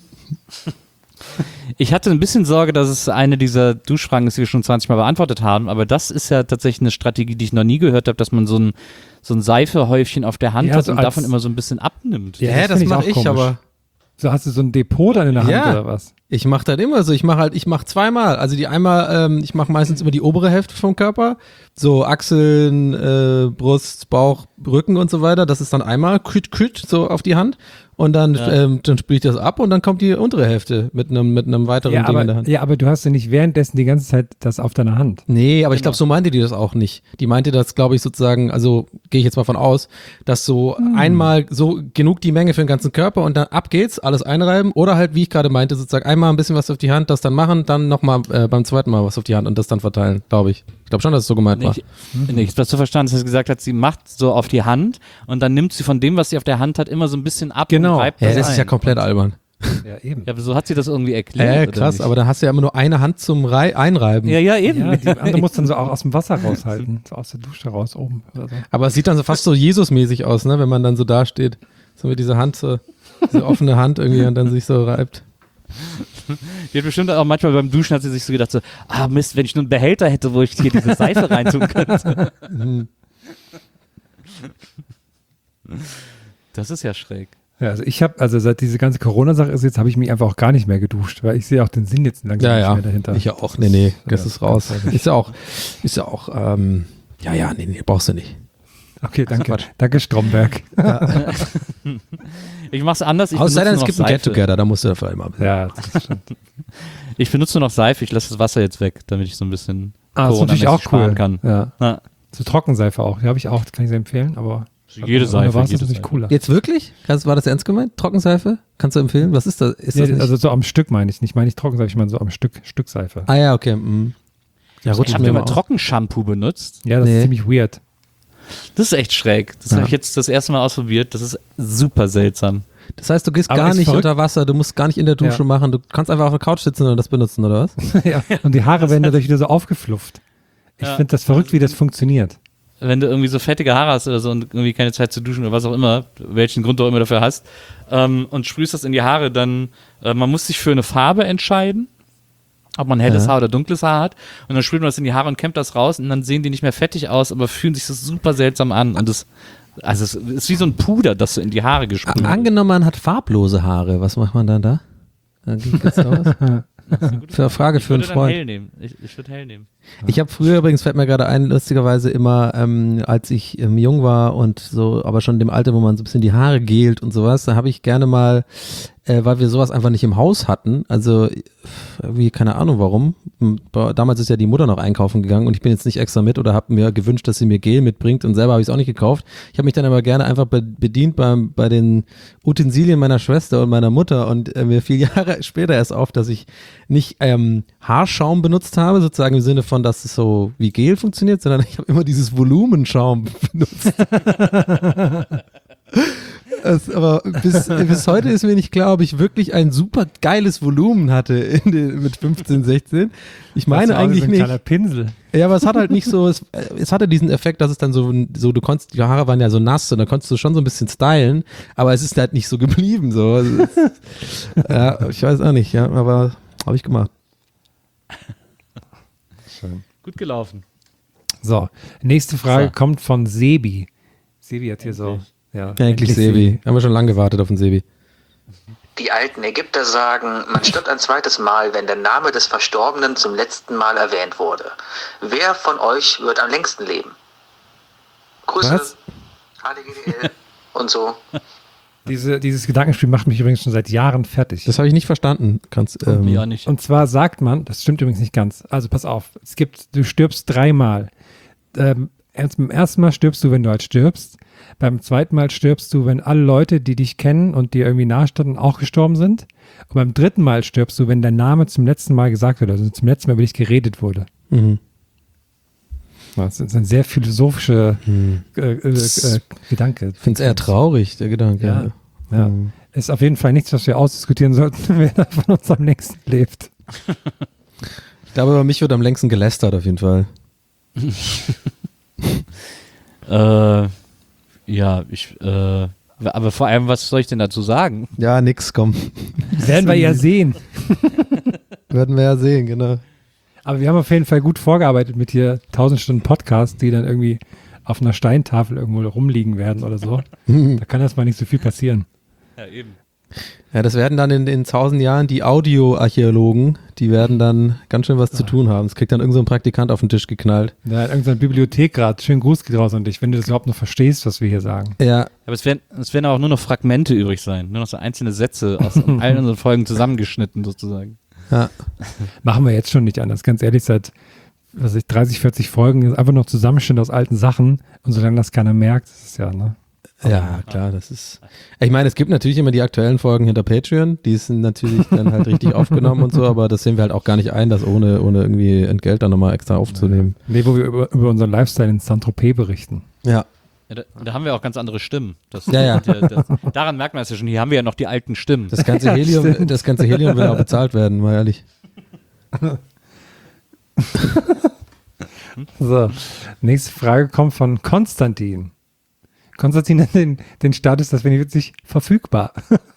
Ich hatte ein bisschen Sorge, dass es eine dieser Duschfragen ist, die wir schon 20 Mal beantwortet haben, aber das ist ja tatsächlich eine Strategie, die ich noch nie gehört habe, dass man so ein Seifehäufchen auf der Hand hat und davon immer so ein bisschen abnimmt. Ja, das mache ich, aber. So, hast du so ein Depot dann in der Hand oder was? Ich mache das immer so. Ich mache zweimal. Also die einmal, ich mache meistens immer die obere Hälfte vom Körper. So Achseln, Brust, Bauch, Rücken und so weiter. Das ist dann einmal so auf die Hand. und dann spüle ich das ab und dann kommt die untere Hälfte mit einem weiteren Ding in der Hand. Ja, aber du hast ja nicht währenddessen die ganze Zeit das auf deiner Hand. Nee, aber ich glaube, so meinte die das auch nicht. Die meinte das, glaube ich, sozusagen, also gehe ich jetzt mal von aus, dass so einmal so genug die Menge für den ganzen Körper und dann ab geht's, alles einreiben oder halt, wie ich gerade meinte, sozusagen einmal ein bisschen was auf die Hand, das dann machen, dann nochmal beim zweiten Mal was auf die Hand und das dann verteilen, glaube ich. Ich glaube schon, dass es so gemeint war. Nee, ich habe das so verstanden, dass sie gesagt hat, sie macht so auf die Hand und dann nimmt sie von dem, was sie auf der Hand hat, immer so ein bisschen ab und reibt Ja, das das ist ja ein. komplett albern. Ja, eben. Ja, aber so hat sie das irgendwie erklärt. Krass, oder aber dann hast du ja immer nur eine Hand zum Einreiben. Ja, eben. Ja, die andere muss dann so auch aus dem Wasser raushalten, so aus der Dusche raus oben oder so. Aber es sieht dann so fast so Jesus-mäßig aus, ne, wenn man dann so da steht, so mit dieser Hand, so, diese offene Hand irgendwie und dann sich so reibt. Die hat bestimmt auch manchmal beim Duschen hat sie sich so gedacht, so, Mist, wenn ich nur einen Behälter hätte, wo ich hier diese Seife reintun könnte. Das ist ja schräg. Ja, also seit diese ganze Corona-Sache ist jetzt, habe ich mich einfach auch gar nicht mehr geduscht, weil ich sehe auch den Sinn jetzt langsam nicht mehr dahinter. Ich ja auch, nee, das ist raus. Ist ja auch, nee, brauchst du nicht. Okay, danke. Danke, Stromberg. Ja. Ich mach's anders. Außer denn, es gibt ein Get-Together, da musst du dafür immer. Ja, das stimmt. Ich benutze nur noch Seife, ich lasse das Wasser jetzt weg, damit ich so ein bisschen das ist natürlich auch sparen cool. kann. Ja. So Trockenseife auch, die habe ich auch, kann ich sehr empfehlen, aber jede Seife, ist natürlich cooler. Jetzt wirklich? War das ernst gemeint? Trockenseife? Kannst du empfehlen? Was ist das? Ist das nicht? Also so am Stück meine ich nicht Trockenseife, ich meine so am Stück Seife. Ah ja, okay. Ja, Ich habe immer Trockenshampoo benutzt. Ja, das ist ziemlich weird. Das ist echt schräg. Das habe ich jetzt das erste Mal ausprobiert. Das ist super seltsam. Das heißt, du gehst Aber gar ist nicht verrückt. unter Wasser, du musst gar nicht in der Dusche machen, du kannst einfach auf der Couch sitzen und das benutzen, oder was? Ja. Und die Haare werden dadurch wieder so aufgeflufft. Ich finde das verrückt, wie das funktioniert. Wenn du irgendwie so fettige Haare hast oder so und irgendwie keine Zeit zu duschen oder was auch immer, welchen Grund du auch immer dafür hast, und sprühst das in die Haare, dann, man muss sich für eine Farbe entscheiden, ob man helles Haar oder dunkles Haar hat, und dann sprüht man das in die Haare und kämmt das raus und dann sehen die nicht mehr fettig aus, aber fühlen sich so super seltsam an und es ist wie so ein Puder, das so in die Haare gesprüht wird. Angenommen, man hat farblose Haare, was macht man dann da? Geht's da was? Für eine Frage für einen Freund. Ich würde hell nehmen. Ich habe früher übrigens, fällt mir gerade ein, lustigerweise immer, als ich jung war und so, aber schon in dem Alter, wo man so ein bisschen die Haare gelt und sowas, da habe ich gerne mal, weil wir sowas einfach nicht im Haus hatten, also irgendwie, keine Ahnung warum, damals ist ja die Mutter noch einkaufen gegangen und ich bin jetzt nicht extra mit oder habe mir gewünscht, dass sie mir Gel mitbringt und selber habe ich es auch nicht gekauft. Ich habe mich dann aber gerne einfach bedient bei den Utensilien meiner Schwester und meiner Mutter und mir fiel Jahre später erst auf, dass ich nicht Haarschaum benutzt habe, sozusagen im Sinne von, dass es so wie Gel funktioniert, sondern ich habe immer dieses Volumenschaum benutzt. Aber bis heute ist mir nicht klar, ob ich wirklich ein super geiles Volumen hatte mit 15, 16. Ich meine eigentlich nicht. Ein kleiner Pinsel. Ja, aber es hat halt nicht so, es hatte diesen Effekt, dass es dann so du konntest, die Haare waren ja so nass und da konntest du schon so ein bisschen stylen, aber es ist halt nicht so geblieben. So. Ja, ich weiß auch nicht, ja, aber habe ich gemacht. Schön. Gut gelaufen. So, nächste Frage kommt von Sebi. Sebi hat hier so. Ja, endlich Sebi. Haben wir schon lange gewartet auf den Sebi. Die alten Ägypter sagen, man stirbt ein zweites Mal, wenn der Name des Verstorbenen zum letzten Mal erwähnt wurde. Wer von euch wird am längsten leben? Grüße, Was? HDGDL und so. Dieses Gedankenspiel macht mich übrigens schon seit Jahren fertig. Das habe ich nicht verstanden. Ja, nicht. Und zwar sagt man, das stimmt übrigens nicht ganz, also pass auf, du stirbst 3-mal. Beim ersten Mal stirbst du, wenn du halt stirbst. Beim zweiten Mal stirbst du, wenn alle Leute, die dich kennen und dir irgendwie nahestanden, auch gestorben sind. Und beim dritten Mal stirbst du, wenn dein Name zum letzten Mal gesagt wird, also zum letzten Mal über dich geredet wurde. Mhm. Das ist ein sehr philosophischer Gedanke. Ich finde es eher traurig, der Gedanke. Ja. Ist auf jeden Fall nichts, was wir ausdiskutieren sollten, wer da von uns am längsten lebt. Ich glaube, über mich wird am längsten gelästert, auf jeden Fall. Ja, aber vor allem, was soll ich denn dazu sagen? Ja, nix, komm. Werden wir ja sehen. Werden wir ja sehen, genau. Aber wir haben auf jeden Fall gut vorgearbeitet mit hier 1000 Stunden Podcast, die dann irgendwie auf einer Steintafel irgendwo rumliegen werden oder so. Da kann erstmal nicht so viel passieren. Ja, eben. Ja, das werden dann in 1000 Jahren die Audioarchäologen, die werden dann ganz schön was zu tun haben. Es kriegt dann irgend so ein Praktikant auf den Tisch geknallt. Da hat irgendeine Bibliothek gerade. Schönen Gruß geht raus an dich, wenn du das überhaupt noch verstehst, was wir hier sagen. Ja. Aber es werden auch nur noch Fragmente übrig sein. Nur noch so einzelne Sätze aus allen unseren Folgen zusammengeschnitten sozusagen. Ja. Machen wir jetzt schon nicht anders. Ganz ehrlich, seit 30, 40 Folgen ist einfach noch Zusammenschnitt aus alten Sachen. Und solange das keiner merkt, ist es ja, ne? Ja, klar, das ist. Ich meine, es gibt natürlich immer die aktuellen Folgen hinter Patreon, die sind natürlich dann halt richtig aufgenommen und so, aber das sehen wir halt auch gar nicht ein, das ohne irgendwie Entgelt dann nochmal extra aufzunehmen. Nee, wo wir über unseren Lifestyle in Saint-Tropez berichten. Ja. Da haben wir auch ganz andere Stimmen. Ja. Daran merkt man es ja schon. Hier haben wir ja noch die alten Stimmen. Das ganze Helium will auch bezahlt werden, mal ehrlich. So, nächste Frage kommt von Konstantin. Konstantin hat den Status, das finde ich witzig, verfügbar.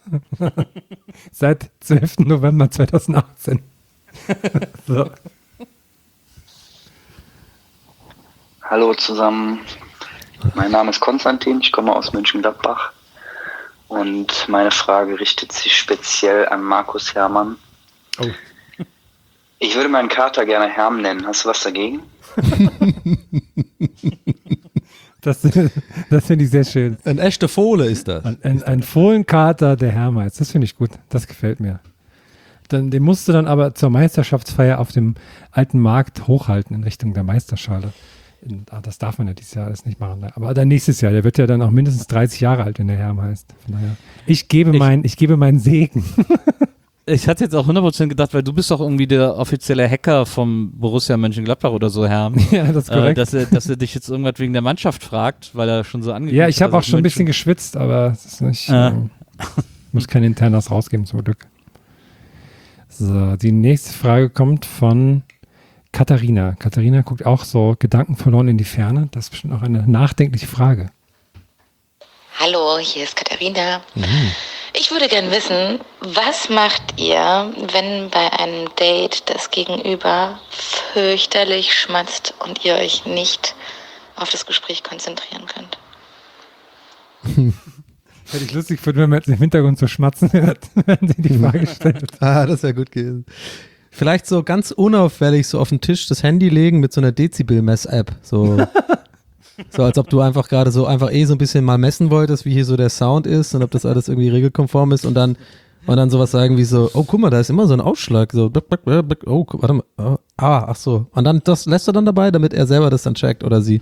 Seit 12. November 2018. So. Hallo zusammen, mein Name ist Konstantin, ich komme aus Mönchengladbach und meine Frage richtet sich speziell an Markus Herrmann. Oh. Ich würde meinen Kater gerne Herm nennen, hast du was dagegen? Das finde ich sehr schön. Ein echter Fohle ist das. Ein Fohlenkater, der Herm heißt. Das finde ich gut. Das gefällt mir. Den musst du dann aber zur Meisterschaftsfeier auf dem alten Markt hochhalten in Richtung der Meisterschale. Das darf man ja dieses Jahr alles nicht machen. Ne? Aber dann nächstes Jahr, der wird ja dann auch mindestens 30 Jahre alt, wenn der Herm heißt. Von daher, ich gebe meinen Segen. Ich hatte jetzt auch 100% gedacht, weil du bist doch irgendwie der offizielle Hacker vom Borussia Mönchengladbach oder so, Herr. Ja, das ist korrekt. Dass er dich jetzt irgendwas wegen der Mannschaft fragt, weil er schon so angekündigt hat. Ja, ich habe auch schon ein bisschen geschwitzt, aber es ist nicht, muss kein Internas rausgeben, zum Glück. So, die nächste Frage kommt von Katharina. Katharina guckt auch so gedankenverloren in die Ferne. Das ist bestimmt auch eine nachdenkliche Frage. Hallo, hier ist Katharina. Ich würde gern wissen, was macht ihr, wenn bei einem Date das Gegenüber fürchterlich schmatzt und ihr euch nicht auf das Gespräch konzentrieren könnt? Hätte ich lustig gefunden, wenn man jetzt im Hintergrund so schmatzen hört, wenn sie die Frage stellt. Das wäre gut gewesen. Vielleicht so ganz unauffällig so auf den Tisch das Handy legen mit so einer Dezibel-Mess-App. So als ob du einfach gerade so so ein bisschen mal messen wolltest, wie hier so der Sound ist und ob das alles irgendwie regelkonform ist und dann sowas sagen wie so, oh guck mal, da ist immer so ein Ausschlag, so, oh, warte mal, ach so. Und dann, das lässt er dann dabei, damit er selber das dann checkt oder sie.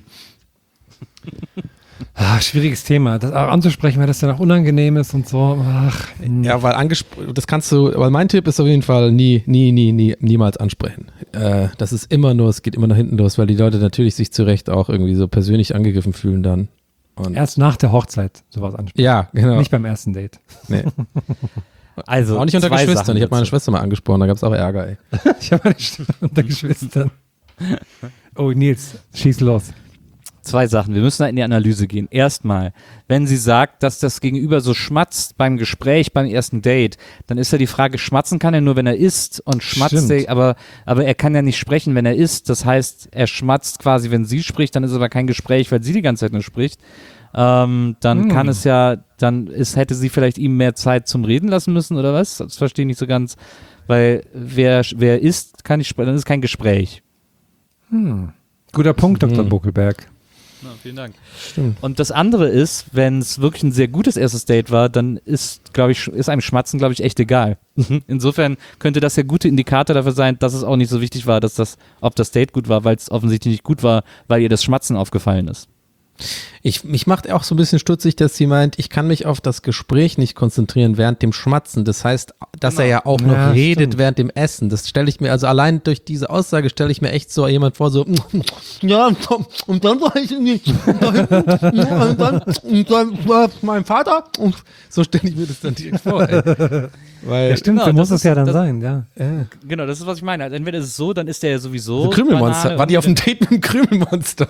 Schwieriges Thema, das auch anzusprechen, weil das dann auch unangenehm ist und so. Ja, weil mein Tipp ist auf jeden Fall niemals ansprechen. Das ist immer nur, es geht immer nach hinten los, weil die Leute natürlich sich zu Recht auch irgendwie so persönlich angegriffen fühlen dann. Und erst nach der Hochzeit sowas ansprechen. Ja, genau. Nicht beim ersten Date. Nee. Also, auch nicht unter Geschwistern. Ich habe meine Schwester mal angesprochen, da gab es auch Ärger, ey. Ich habe meine Schwester unter Geschwistern. Oh, Nils, schieß los. 2 Sachen. Wir müssen da in die Analyse gehen. Erstmal, wenn sie sagt, dass das Gegenüber so schmatzt beim Gespräch, beim ersten Date, dann ist ja die Frage, schmatzen kann er nur, wenn er isst und schmatzt er, aber er kann ja nicht sprechen, wenn er isst. Das heißt, er schmatzt quasi, wenn sie spricht, dann ist aber kein Gespräch, weil sie die ganze Zeit nur spricht. Dann kann es ja, hätte sie vielleicht ihm mehr Zeit zum Reden lassen müssen oder was? Das verstehe ich nicht so ganz, weil wer isst, kann nicht sprechen, dann ist kein Gespräch. Guter Punkt, Dr. Buckelberg. Ja, vielen Dank. Stimmt. Und das andere ist, wenn es wirklich ein sehr gutes erstes Date war, dann ist einem Schmatzen, glaube ich, echt egal. Insofern könnte das ja gute Indikator dafür sein, dass es auch nicht so wichtig war, ob das Date gut war, weil es offensichtlich nicht gut war, weil ihr das Schmatzen aufgefallen ist. Mich macht auch so ein bisschen stutzig, dass sie meint, ich kann mich auf das Gespräch nicht konzentrieren während dem Schmatzen. Das heißt, dass er ja auch noch redet während dem Essen. Das stelle ich mir, also allein durch diese Aussage stelle ich mir echt so jemand vor, so ja, und dann war ich irgendwie da hinten und dann war mein Vater und so stelle ich mir das dann direkt vor. Ey. Weil, ja, stimmt, so muss es ja dann sein, ja. Genau, das ist, was ich meine. Also entweder ist es so, dann ist der ja sowieso Krümelmonster. War die auf dem Date mit dem Krümelmonster?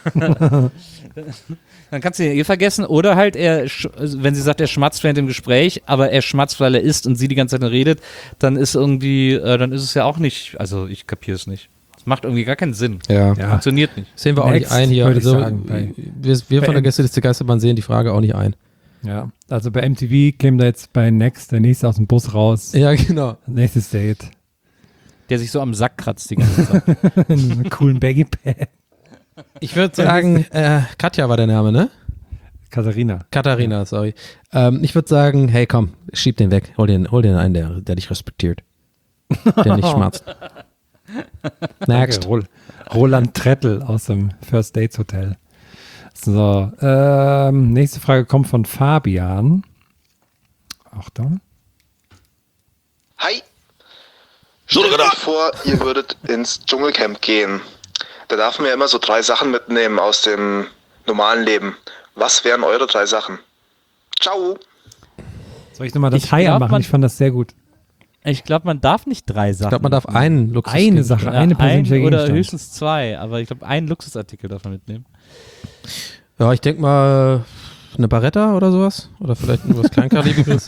Dann kannst du ihn vergessen. Oder halt, wenn sie sagt, er schmatzt während dem Gespräch, aber er schmatzt, weil er isst und sie die ganze Zeit nur redet, dann ist irgendwie, dann ist es ja auch nicht, also ich kapiere es nicht. Das macht irgendwie gar keinen Sinn. Ja. Funktioniert nicht. Sehen wir auch nicht ein hier. Also, wir von der Gästeliste Geisterbahn sehen die Frage auch nicht ein. Ja. Also bei MTV käme da jetzt bei Next der nächste aus dem Bus raus. Ja, genau. Nächstes Date. Der sich so am Sack kratzt die ganze Zeit. In einem coolen Baggy-Pad. Ich würde sagen, Katja war der Name, ne? Katharina, sorry. Ich würde sagen, hey komm, schieb den weg. Hol den einen, der dich respektiert. Der nicht schmatzt. Next. Okay, Roland Trettel aus dem First Dates Hotel. So, nächste Frage kommt von Fabian. Achtung. Hi. Stellt euch vor, ihr würdet ins Dschungelcamp gehen. Da darf man ja immer so 3 Sachen mitnehmen aus dem normalen Leben. Was wären eure 3 Sachen? Ciao. Soll ich nochmal das Hi machen? Ich fand das sehr gut. Ich glaube, man darf nicht 3 Sachen. Ich glaube, man darf einen Luxus. Eine Sache, eine persönliche Oder Gegenstand. höchstens 2. Aber ich glaube, einen Luxusartikel darf man mitnehmen. Ja, ich denke mal eine Barretta oder sowas. Oder vielleicht irgendwas Kleinkalibriges.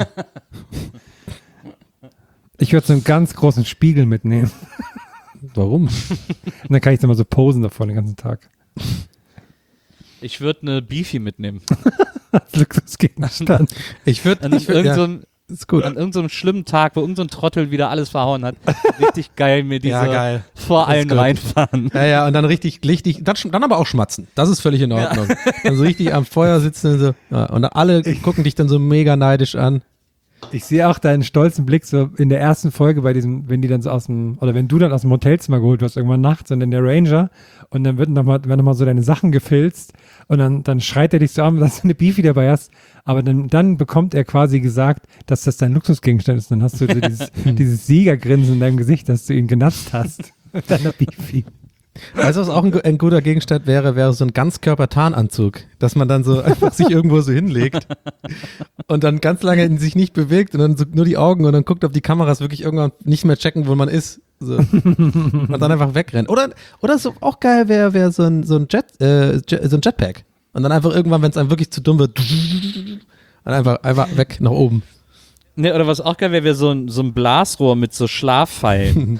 Ich würde so einen ganz großen Spiegel mitnehmen. Warum? Und dann kann ich dann mal so posen davor den ganzen Tag. Ich würde eine Beefy mitnehmen. Als Luxusgegenstand. Ich würde an irgendeinem schlimmen Tag, wo irgendein Trottel wieder alles verhauen hat, richtig geil mir diese vor allen reinfahren. Ja, und dann richtig, dann aber auch schmatzen. Das ist völlig in Ordnung. Dann so richtig am Feuer sitzen und so. Ja, und dann alle gucken dich dann so mega neidisch an. Ich sehe auch deinen stolzen Blick so in der ersten Folge bei diesem, wenn die dann so wenn du dann aus dem Hotelzimmer geholt wirst, irgendwann nachts und dann der Ranger und dann werden nochmal so deine Sachen gefilzt und dann schreit er dich so an, dass du eine Beefy dabei hast, aber dann bekommt er quasi gesagt, dass das dein Luxusgegenstand ist und dann hast du so dieses Siegergrinsen in deinem Gesicht, dass du ihn genatzt hast mit deiner Beefy. Weißt du, was auch ein guter Gegenstand wäre so ein Ganzkörper-Tarnanzug, dass man dann so einfach sich irgendwo so hinlegt und dann ganz lange in sich nicht bewegt und dann so nur die Augen und dann guckt, ob die Kameras wirklich irgendwann nicht mehr checken, wo man ist. So. Und dann einfach wegrennen. Oder so auch geil wäre so ein Jetpack. Und dann einfach irgendwann, wenn es einem wirklich zu dumm wird, dann einfach weg nach oben. Ne, oder was auch geil wäre so ein Blasrohr mit so Schlafpfeilen.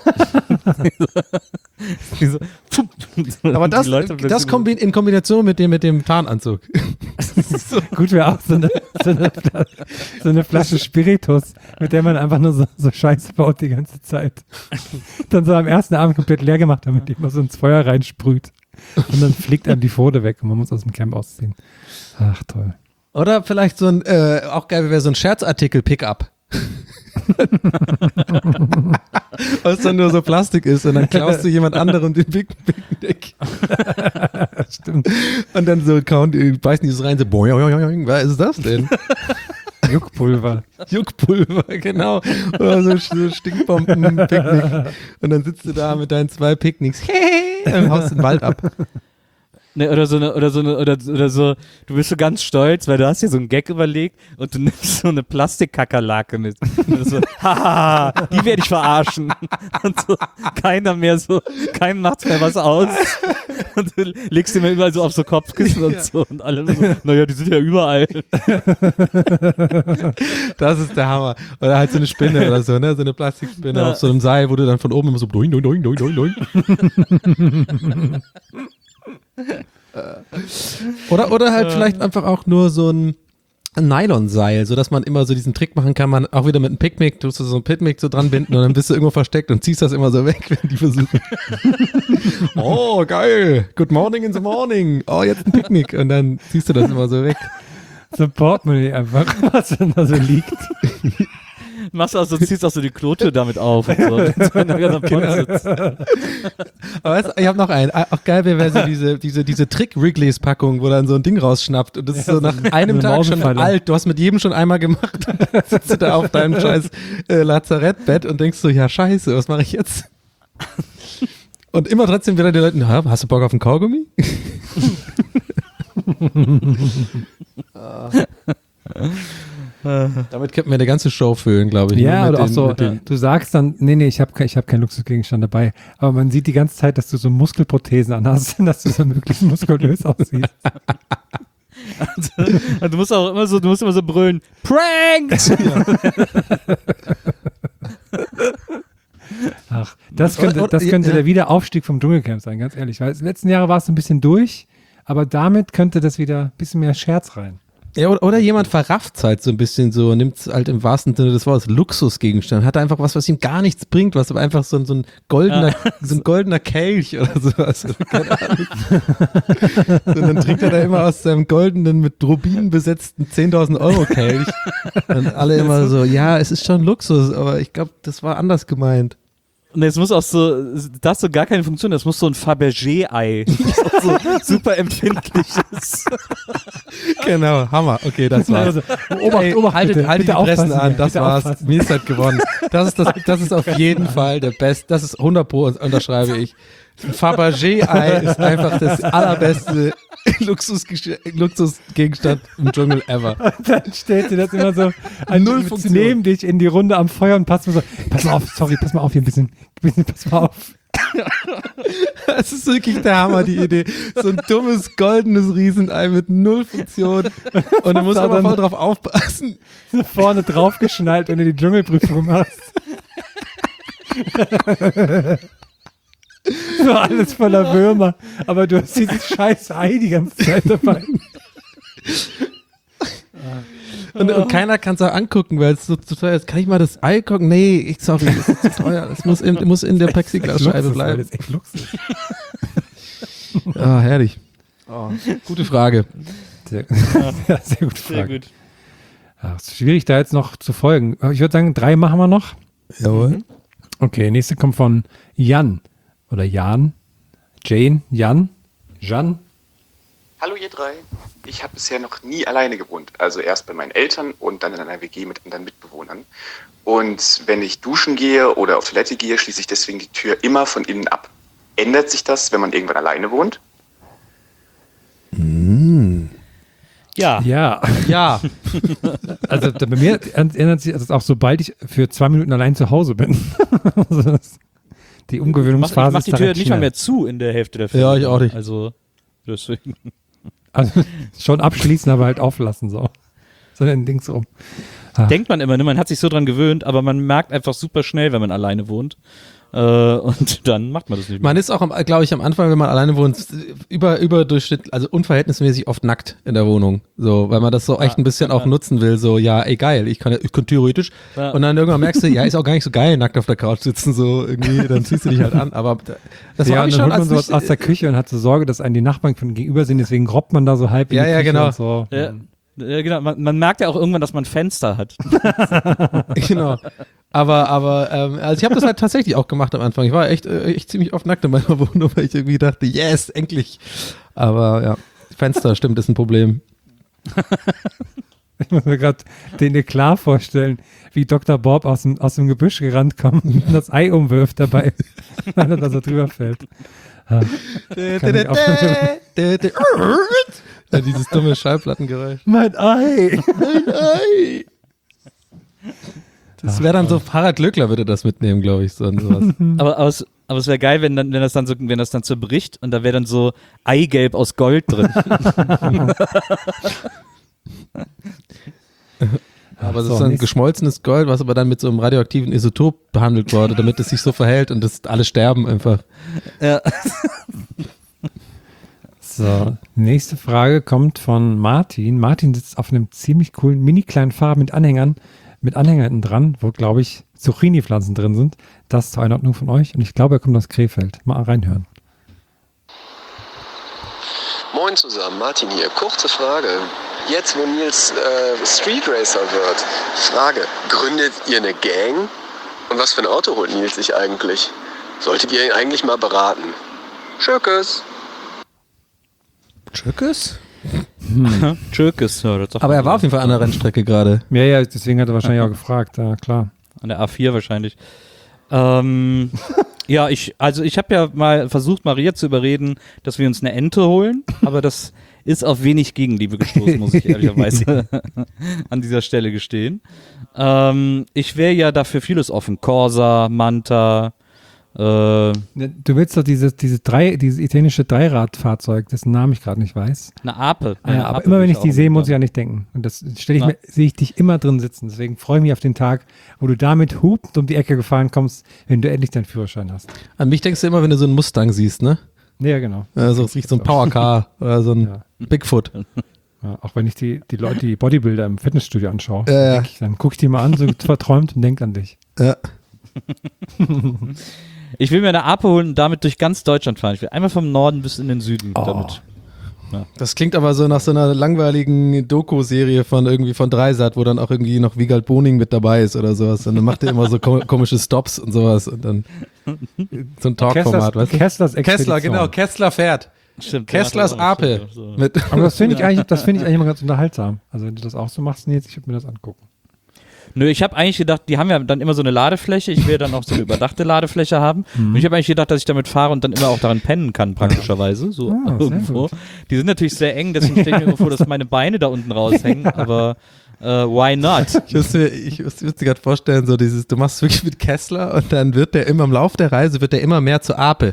Aber das in Kombination mit dem Tarnanzug. Gut wäre auch so eine Flasche Spiritus, mit der man einfach nur so Scheiße baut die ganze Zeit. Dann so am ersten Abend komplett leer gemacht, damit die immer so ins Feuer reinsprüht. Und dann fliegt einem die Pfote weg und man muss aus dem Camp ausziehen. Ach, toll. Oder vielleicht so ein, auch geil wäre so ein Scherzartikel-Pickup. Was dann nur so Plastik ist und dann klaust du jemand anderem den Picknick. Stimmt. Und dann so beißen die so rein, so boing, was ist das denn? Juckpulver, genau. Oder so Stinkbomben-Picknick. Und dann sitzt du da mit deinen 2 Picknicks und haust den Wald ab. Ne, oder so, du bist so ganz stolz, weil du hast dir so einen Gag überlegt und du nimmst so eine Plastikkakerlake mit. Und so, haha, die werde ich verarschen. Und so, keinem macht mehr was aus. Und du legst dir mal überall so auf so Kopfkissen und so und alle so, naja, die sind ja überall. Das ist der Hammer. Oder halt so eine Spinne oder so, ne, so eine Plastikspinne auf so einem Seil, wo du dann von oben immer so doing. Oder halt vielleicht einfach auch nur so ein Nylonseil, sodass man immer so diesen Trick machen kann, man auch wieder mit einem Picknick, tust du so ein Picknick so dran binden und dann bist du irgendwo versteckt und ziehst das immer so weg, wenn die versuchen. Oh, geil. Good morning in the morning. Oh, jetzt ein Picknick. Und dann ziehst du das immer so weg. So ein Portemonnaie einfach, was dann da so liegt. Ziehst auch so die Klote damit auf. Und so. Aber weißt, ich habe noch einen. Auch geil wäre so diese Trick-Wrigley's-Packung, wo dann so ein Ding rausschnappt und das ist so nach einem Tag schon alt. Du hast mit jedem schon einmal gemacht. Dann sitzt du da auf deinem scheiß Lazarettbett und denkst so, ja scheiße, was mache ich jetzt? Und immer trotzdem wieder die Leute, hast du Bock auf einen Kaugummi? Damit könnten wir eine ganze Show füllen, glaube ich. Ja, oder auch so, du sagst dann, nee, ich hab keinen Luxusgegenstand dabei, aber man sieht die ganze Zeit, dass du so Muskelprothesen anhast, dass du so möglichst muskulös aussiehst. Also, du musst immer so brüllen, Pranked! Ach, das könnte der Wiederaufstieg vom Dschungelcamp sein, ganz ehrlich, weil die letzten Jahre war es ein bisschen durch, aber damit könnte das wieder ein bisschen mehr Scherz rein. Ja, oder jemand verrafft es halt so ein bisschen so, nimmt es halt im wahrsten Sinne des Wortes Luxusgegenstand, hat einfach was ihm gar nichts bringt, was aber einfach so ein goldener Kelch oder sowas. Keine Ahnung. So, dann trinkt er da immer aus seinem goldenen, mit Rubinen besetzten 10.000 Euro Kelch. Und alle immer so, ja, es ist schon Luxus, aber ich glaube, das war anders gemeint. Und es muss auch so, das hat so gar keine Funktion, das muss so ein Fabergé-Ei, das so super empfindliches. Genau, Hammer. Okay, das war's. Haltet die Pressen an, das war's. Aufpassen. Mir ist halt gewonnen. Das ist auf jeden Fall der Best. Das ist 100%, unterschreibe ich. Ein Fabergé-Ei ist einfach das allerbeste Luxusgegenstand im Dschungel ever. Und dann stellt dir das immer so an Null Funktion. neben dich in die Runde am Feuer und passt mir so, pass mal auf, sorry, pass mal auf hier ein bisschen, pass mal auf. Das ist wirklich der Hammer, die Idee. So ein dummes, goldenes Riesenei mit null Funktion. Und du musst aber voll drauf aufpassen. So vorne draufgeschnallt, wenn du die Dschungelprüfung machst. So alles voller Würmer. Aber du hast dieses scheiß Ei die ganze Zeit dabei. Und keiner kann es auch angucken, weil es so zu teuer ist. Kann ich mal das Ei gucken? Nee, sorry, das ist zu teuer. Das muss in der Plexiglasscheibe bleiben. Das ist echt Luxus. Ah, herrlich. Oh, gute Frage. Sehr gute Frage. Sehr gut. Ja, es ist schwierig, da jetzt noch zu folgen. Ich würde sagen, 3 machen wir noch. Jawohl. Okay, nächste kommt von Jan. Oder Jan. Jane. Jan. Jan. Hallo ihr drei. Ich habe bisher noch nie alleine gewohnt. Also erst bei meinen Eltern und dann in einer WG mit anderen Mitbewohnern. Und wenn ich duschen gehe oder auf Toilette gehe, schließe ich deswegen die Tür immer von innen ab. Ändert sich das, wenn man irgendwann alleine wohnt? Ja. Ja. Ja. Also bei mir ändert sich das auch, sobald ich für 2 Minuten allein zu Hause bin. Also die Umgewöhnungsphase Ich mach ist die da Tür recht nicht mal schnell. mehr zu in der Hälfte der Filme. Ja, ich auch nicht. Also, deswegen. Also schon abschließen, aber halt auflassen so. Sondern Dings rum. Denkt man immer, ne? Man hat sich so dran gewöhnt, aber man merkt einfach super schnell, wenn man alleine wohnt. Und dann macht man das nicht mehr. Man ist auch, glaube ich, am Anfang, wenn man alleine wohnt, überdurchschnittlich, also unverhältnismäßig oft nackt in der Wohnung. So, weil man das so echt ein bisschen auch nutzen will. So, ja, ey, geil, ich kann theoretisch. Ja. Und dann irgendwann merkst du, ja, ist auch gar nicht so geil, nackt auf der Couch sitzen, so irgendwie, dann ziehst du dich halt an. Aber das Ja, war und ich dann schon holt man sowas aus der Küche und hat so Sorge, dass einen die Nachbarn von gegenüber sind, deswegen robbt man da so halb in die Küche genau. und so. Ja, genau. Man merkt ja auch irgendwann, dass man Fenster hat. Genau. Aber also ich habe das halt tatsächlich auch gemacht am Anfang. Ich war echt ziemlich oft nackt in meiner Wohnung, weil ich irgendwie dachte, yes, endlich. Aber ja, Fenster, stimmt, ist ein Problem. Ich muss mir gerade den Eklat vorstellen, wie Dr. Bob aus dem Gebüsch gerannt kommt und das Ei umwirft dabei, weil er da so drüber fällt. Ja, Ja, dieses dumme Schallplattengeräusch. mein Ei! Mein Ei! Das wäre dann so, Harald Glöckler würde das mitnehmen, glaube ich, so und sowas. Aber es wäre geil, wenn das dann so bricht und da wäre dann so Eigelb aus Gold drin. Aber das ist ein geschmolzenes Gold, was aber dann mit so einem radioaktiven Isotop behandelt wurde, damit es sich so verhält und das alle sterben einfach. Ja. So, nächste Frage kommt von Martin. Martin sitzt auf einem ziemlich coolen, mini kleinen Fahrrad mit Anhängern hinten dran, wo, glaube ich, Zucchini-Pflanzen drin sind. Das zur Einordnung von euch. Und ich glaube, er kommt aus Krefeld. Mal reinhören. Moin zusammen, Martin hier. Kurze Frage. Jetzt, wo Nils Street Racer wird, Frage, gründet ihr eine Gang? Und was für ein Auto holt Nils sich eigentlich? Solltet ihr ihn eigentlich mal beraten? Tschökes. Tschökes? Tschökes, ja, das sagt Aber man er war auf jeden Fall an der Rennstrecke gerade. Ja, deswegen hat er wahrscheinlich auch gefragt. Ja, klar. An der A4 wahrscheinlich. Ja, ich habe ja mal versucht, Maria zu überreden, dass wir uns eine Ente holen, aber das ist auf wenig Gegenliebe gestoßen, muss ich ehrlicherweise an dieser Stelle gestehen. Ich wäre ja dafür vieles offen. Corsa, Manta. Du willst doch dieses italienische Dreiradfahrzeug, dessen Namen ich gerade nicht weiß. Eine Ape. Aber immer wenn ich die sehe, muss ich ja nicht denken. Und das sehe ich dich immer drin sitzen. Deswegen freue ich mich auf den Tag, wo du damit hupend um die Ecke gefahren kommst, wenn du endlich deinen Führerschein hast. An mich denkst du immer, wenn du so einen Mustang siehst, ne? Ja, genau. Also es riecht so ein Powercar oder so ein Bigfoot. Ja, auch wenn ich die Leute, die Bodybuilder im Fitnessstudio anschaue, Ja. dann gucke ich die mal an, so verträumt und denk an dich. Ja. Ich will mir eine Ape holen und damit durch ganz Deutschland fahren. Ich will einmal vom Norden bis in den Süden damit. Ja. Das klingt aber so nach so einer langweiligen Doku-Serie von Dreisat, wo dann auch irgendwie noch Wiegald Boning mit dabei ist oder sowas. Und dann macht er immer so komische Stops und sowas und dann so ein Talkformat, weißt du? Kesslers Expedition. Kessler, genau, Kessler fährt. Stimmt, Kesslers Ape. So. Aber das finde ich eigentlich immer ganz unterhaltsam. Also wenn du das auch so machst, Nils, ich würde mir das angucken. Nö, ich habe eigentlich gedacht, die haben ja dann immer so eine Ladefläche. Ich will ja dann auch so eine überdachte Ladefläche haben. Und ich habe eigentlich gedacht, dass ich damit fahre und dann immer auch daran pennen kann, praktischerweise. So irgendwo. Die sind natürlich sehr eng, deswegen stelle ich mir immer vor, dass meine Beine da unten raushängen, aber why not? Ich musste mir gerade vorstellen, so dieses, du machst es wirklich mit Kessler und dann wird der immer im Lauf der Reise immer mehr zur Ape.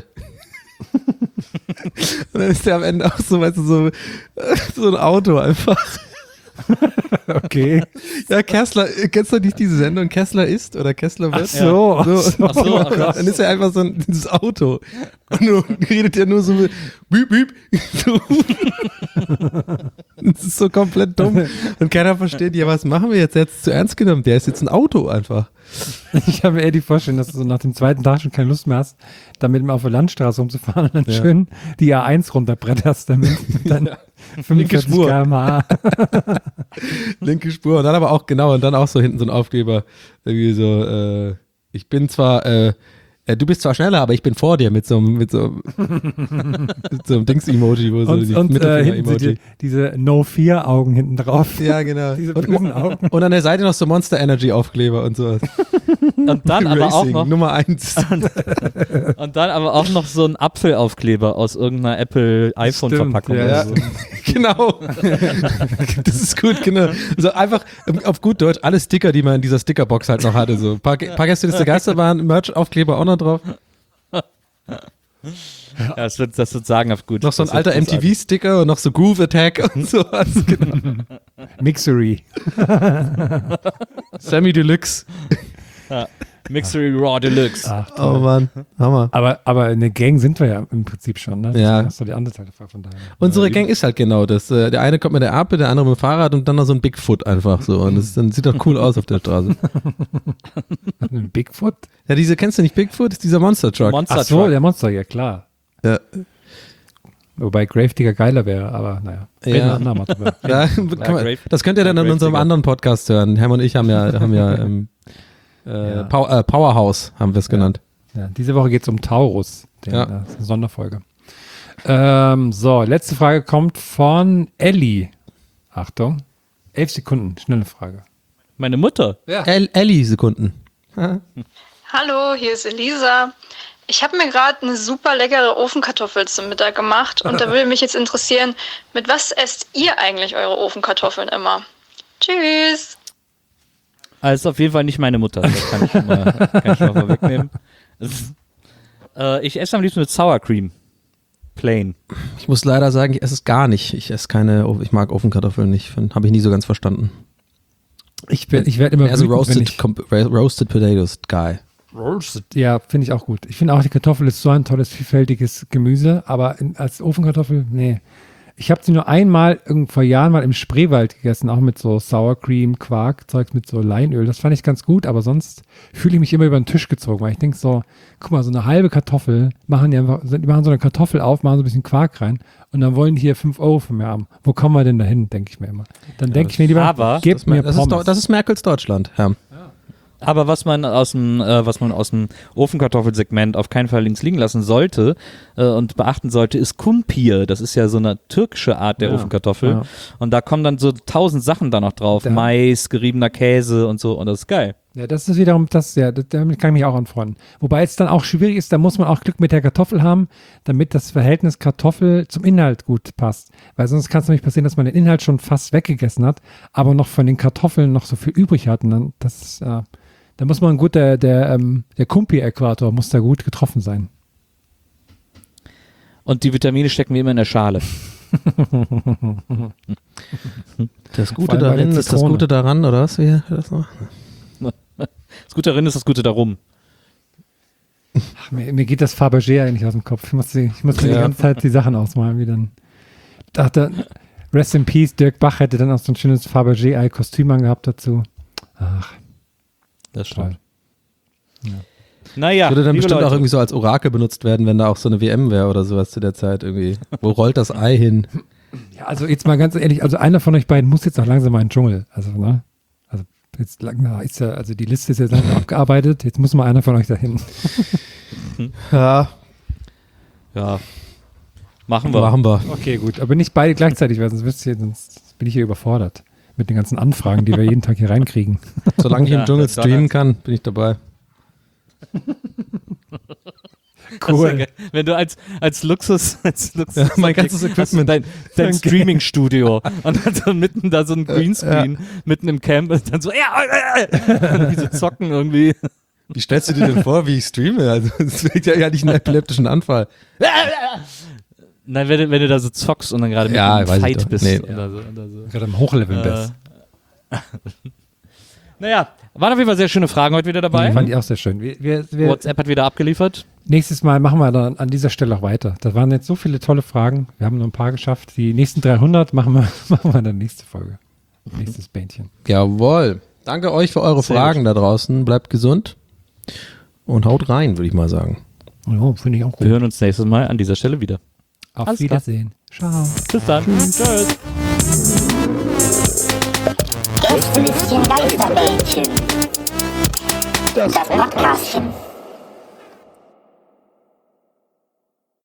Und dann ist der am Ende auch so, weißt du, so ein Auto einfach. Okay. Ja, Kessler, kennst du nicht diese Sendung Kessler ist oder Kessler wird? Ach so. Dann ist er einfach so dieses Auto. Und nur redet er nur so mit Büb, Büb. So. Das ist so komplett dumm. Und keiner versteht, ja, was machen wir jetzt? Der hat es zu ernst genommen. Der ist jetzt ein Auto einfach. Ich habe mir eher die Vorstellung, dass du so nach dem zweiten Tag schon keine Lust mehr hast, damit mal auf der Landstraße rumzufahren und dann schön die A1 runterbretterst damit. Dann 45 km/h. Linke Spur. Und dann aber auch, genau, und dann auch so hinten so ein Aufkleber. Irgendwie so, ich bin zwar, du bist zwar schneller, aber ich bin vor dir mit so einem Dings-Emoji, wo so und, die Mittelfinger-Emoji. Diese No-Fear-Augen hinten drauf. Ja, genau. Diese bösen Augen. Und an der Seite noch so Monster Energy-Aufkleber und sowas. Und dann aber auch noch Nummer 1. Und dann aber auch noch so ein Apfelaufkleber aus irgendeiner Apple-iPhone-Verpackung. Ja. Oder so. Genau. Das ist gut, genau. Also einfach auf gut Deutsch alle Sticker, die man in dieser Stickerbox halt noch hatte. So ein paar Gäste der Geisterbahn, Merch-Aufkleber auch noch drauf. Ja, das wird sagenhaft gut. Noch so ein alter MTV-Sticker und noch so Groove Attack und sowas. Genau. Mixery. Sammy Deluxe. Ja. Mixery Raw Deluxe. Ach, oh Mann, Hammer. Aber eine Gang sind wir ja im Prinzip schon, ne? Ja. Das ist doch die andere Seite von daher. Unsere Gang ist halt genau das. Der eine kommt mit der Ape, der andere mit dem Fahrrad und dann noch so ein Bigfoot einfach so. Und das dann sieht doch cool aus auf der Straße. Ein Bigfoot? Ja, kennst du nicht Bigfoot? Das ist dieser Monster Truck. Ach so, der Monster, ja klar. Ja. Wobei Gravedigger geiler wäre, aber naja. Ja. Das könnt ihr dann in unserem anderen Podcast hören. Herm und ich haben ja Powerhouse, haben wir es genannt. Ja, diese Woche geht es um Taurus. Das ist eine Sonderfolge. So, letzte Frage kommt von Ellie. Achtung. 11 Sekunden, schnelle Frage. Meine Mutter. Ja. Ellie Sekunden. Hallo, hier ist Elisa. Ich habe mir gerade eine super leckere Ofenkartoffel zum Mittag gemacht und da würde mich jetzt interessieren, mit was esst ihr eigentlich eure Ofenkartoffeln immer? Tschüss! Also ist auf jeden Fall nicht meine Mutter. Das kann ich schon mal vorwegnehmen. Ich esse am liebsten mit Sour Cream. Plain. Ich muss leider sagen, ich esse es gar nicht. Ich mag Ofenkartoffeln nicht. Habe ich nie so ganz verstanden. Ich werde immer also Roasted Potatoes Guy. Roasted. Ja, finde ich auch gut. Ich finde auch, die Kartoffel ist so ein tolles, vielfältiges Gemüse, aber als Ofenkartoffel, nee. Ich habe sie nur einmal vor Jahren mal im Spreewald gegessen, auch mit so Sour Cream, Quark, Zeugs mit so Leinöl. Das fand ich ganz gut, aber sonst fühle ich mich immer über den Tisch gezogen, weil ich denke so, guck mal, so eine halbe Kartoffel, die machen so eine Kartoffel auf, machen so ein bisschen Quark rein und dann wollen die hier 5 Euro von mir haben. Wo kommen wir denn dahin, denke ich mir immer. Dann denke ich mir lieber, gebt mir Pommes. Das ist Merkels Deutschland, Herr. Aber was man aus dem Ofenkartoffelsegment auf keinen Fall links liegen lassen sollte und beachten sollte, ist Kumpir. Das ist ja so eine türkische Art der Ofenkartoffel. Ja. Und da kommen dann so 1000 Sachen da noch drauf. Mais, geriebener Käse und so. Und das ist geil. Ja, das ist wiederum, damit kann ich mich auch anfreunden. Wobei es dann auch schwierig ist, da muss man auch Glück mit der Kartoffel haben, damit das Verhältnis Kartoffel zum Inhalt gut passt. Weil sonst kann es nämlich passieren, dass man den Inhalt schon fast weggegessen hat, aber noch von den Kartoffeln noch so viel übrig hat. Und dann, da muss man gut, der Kumpi-Äquator muss da gut getroffen sein. Und die Vitamine stecken wie immer in der Schale. Das Gute darin ist das Gute daran, oder was? Wie das noch? Das Gute darin ist das Gute darum. Ach, mir geht das Fabergé eigentlich aus dem Kopf. Ich muss die ganze Zeit die Sachen ausmalen, wie dann. Rest in Peace, Dirk Bach hätte dann auch so ein schönes Fabergé-Kostüm angehabt dazu. Ach. Das stimmt. Ja. Naja, würde dann bestimmt Leute. auch irgendwie so als Orakel benutzt werden, wenn da auch so eine WM wäre oder sowas zu der Zeit irgendwie. Wo rollt das Ei hin? Ja, also jetzt mal ganz ehrlich, also einer von euch beiden muss jetzt noch langsam mal in den Dschungel. Also, ne? Also jetzt ist ja, also die Liste ist jetzt langsam abgearbeitet, jetzt muss mal einer von euch dahin. Ja. Ja. Machen wir. Okay, gut. Aber nicht beide gleichzeitig, weil sonst bin ich hier überfordert mit den ganzen Anfragen, die wir jeden Tag hier reinkriegen. Solange ich im Dschungel streamen kann, bin ich dabei. Cool. Wenn du als Luxus ja, mein ganzes Equipment, dein Streaming-Studio und dann so mitten da so ein Greenscreen mitten im Camp und dann so wie so zocken irgendwie. Wie stellst du dir denn vor, wie ich streame? Also es wirkt ja nicht einen epileptischen Anfall. Nein, wenn du da so zockst und dann gerade mit einem Fight bist. Nee. Oder so. Gerade im Hochlevel bist. Naja, waren auf jeden Fall sehr schöne Fragen heute wieder dabei. Fand ich auch sehr schön. WhatsApp hat wieder abgeliefert. Nächstes Mal machen wir dann an dieser Stelle auch weiter. Da waren jetzt so viele tolle Fragen. Wir haben nur ein paar geschafft. Die nächsten 300 machen wir dann nächste Folge. Nächstes Bändchen. Jawohl. Danke euch für eure Fragen da draußen. Bleibt gesund und haut rein, würde ich mal sagen. Ja, finde ich auch gut. Wir hören uns nächstes Mal an dieser Stelle wieder. Auf Wiedersehen. Ciao. Bis dann. Tschüss. Gästelistchen Geisterbällchen. Das Podcastchen.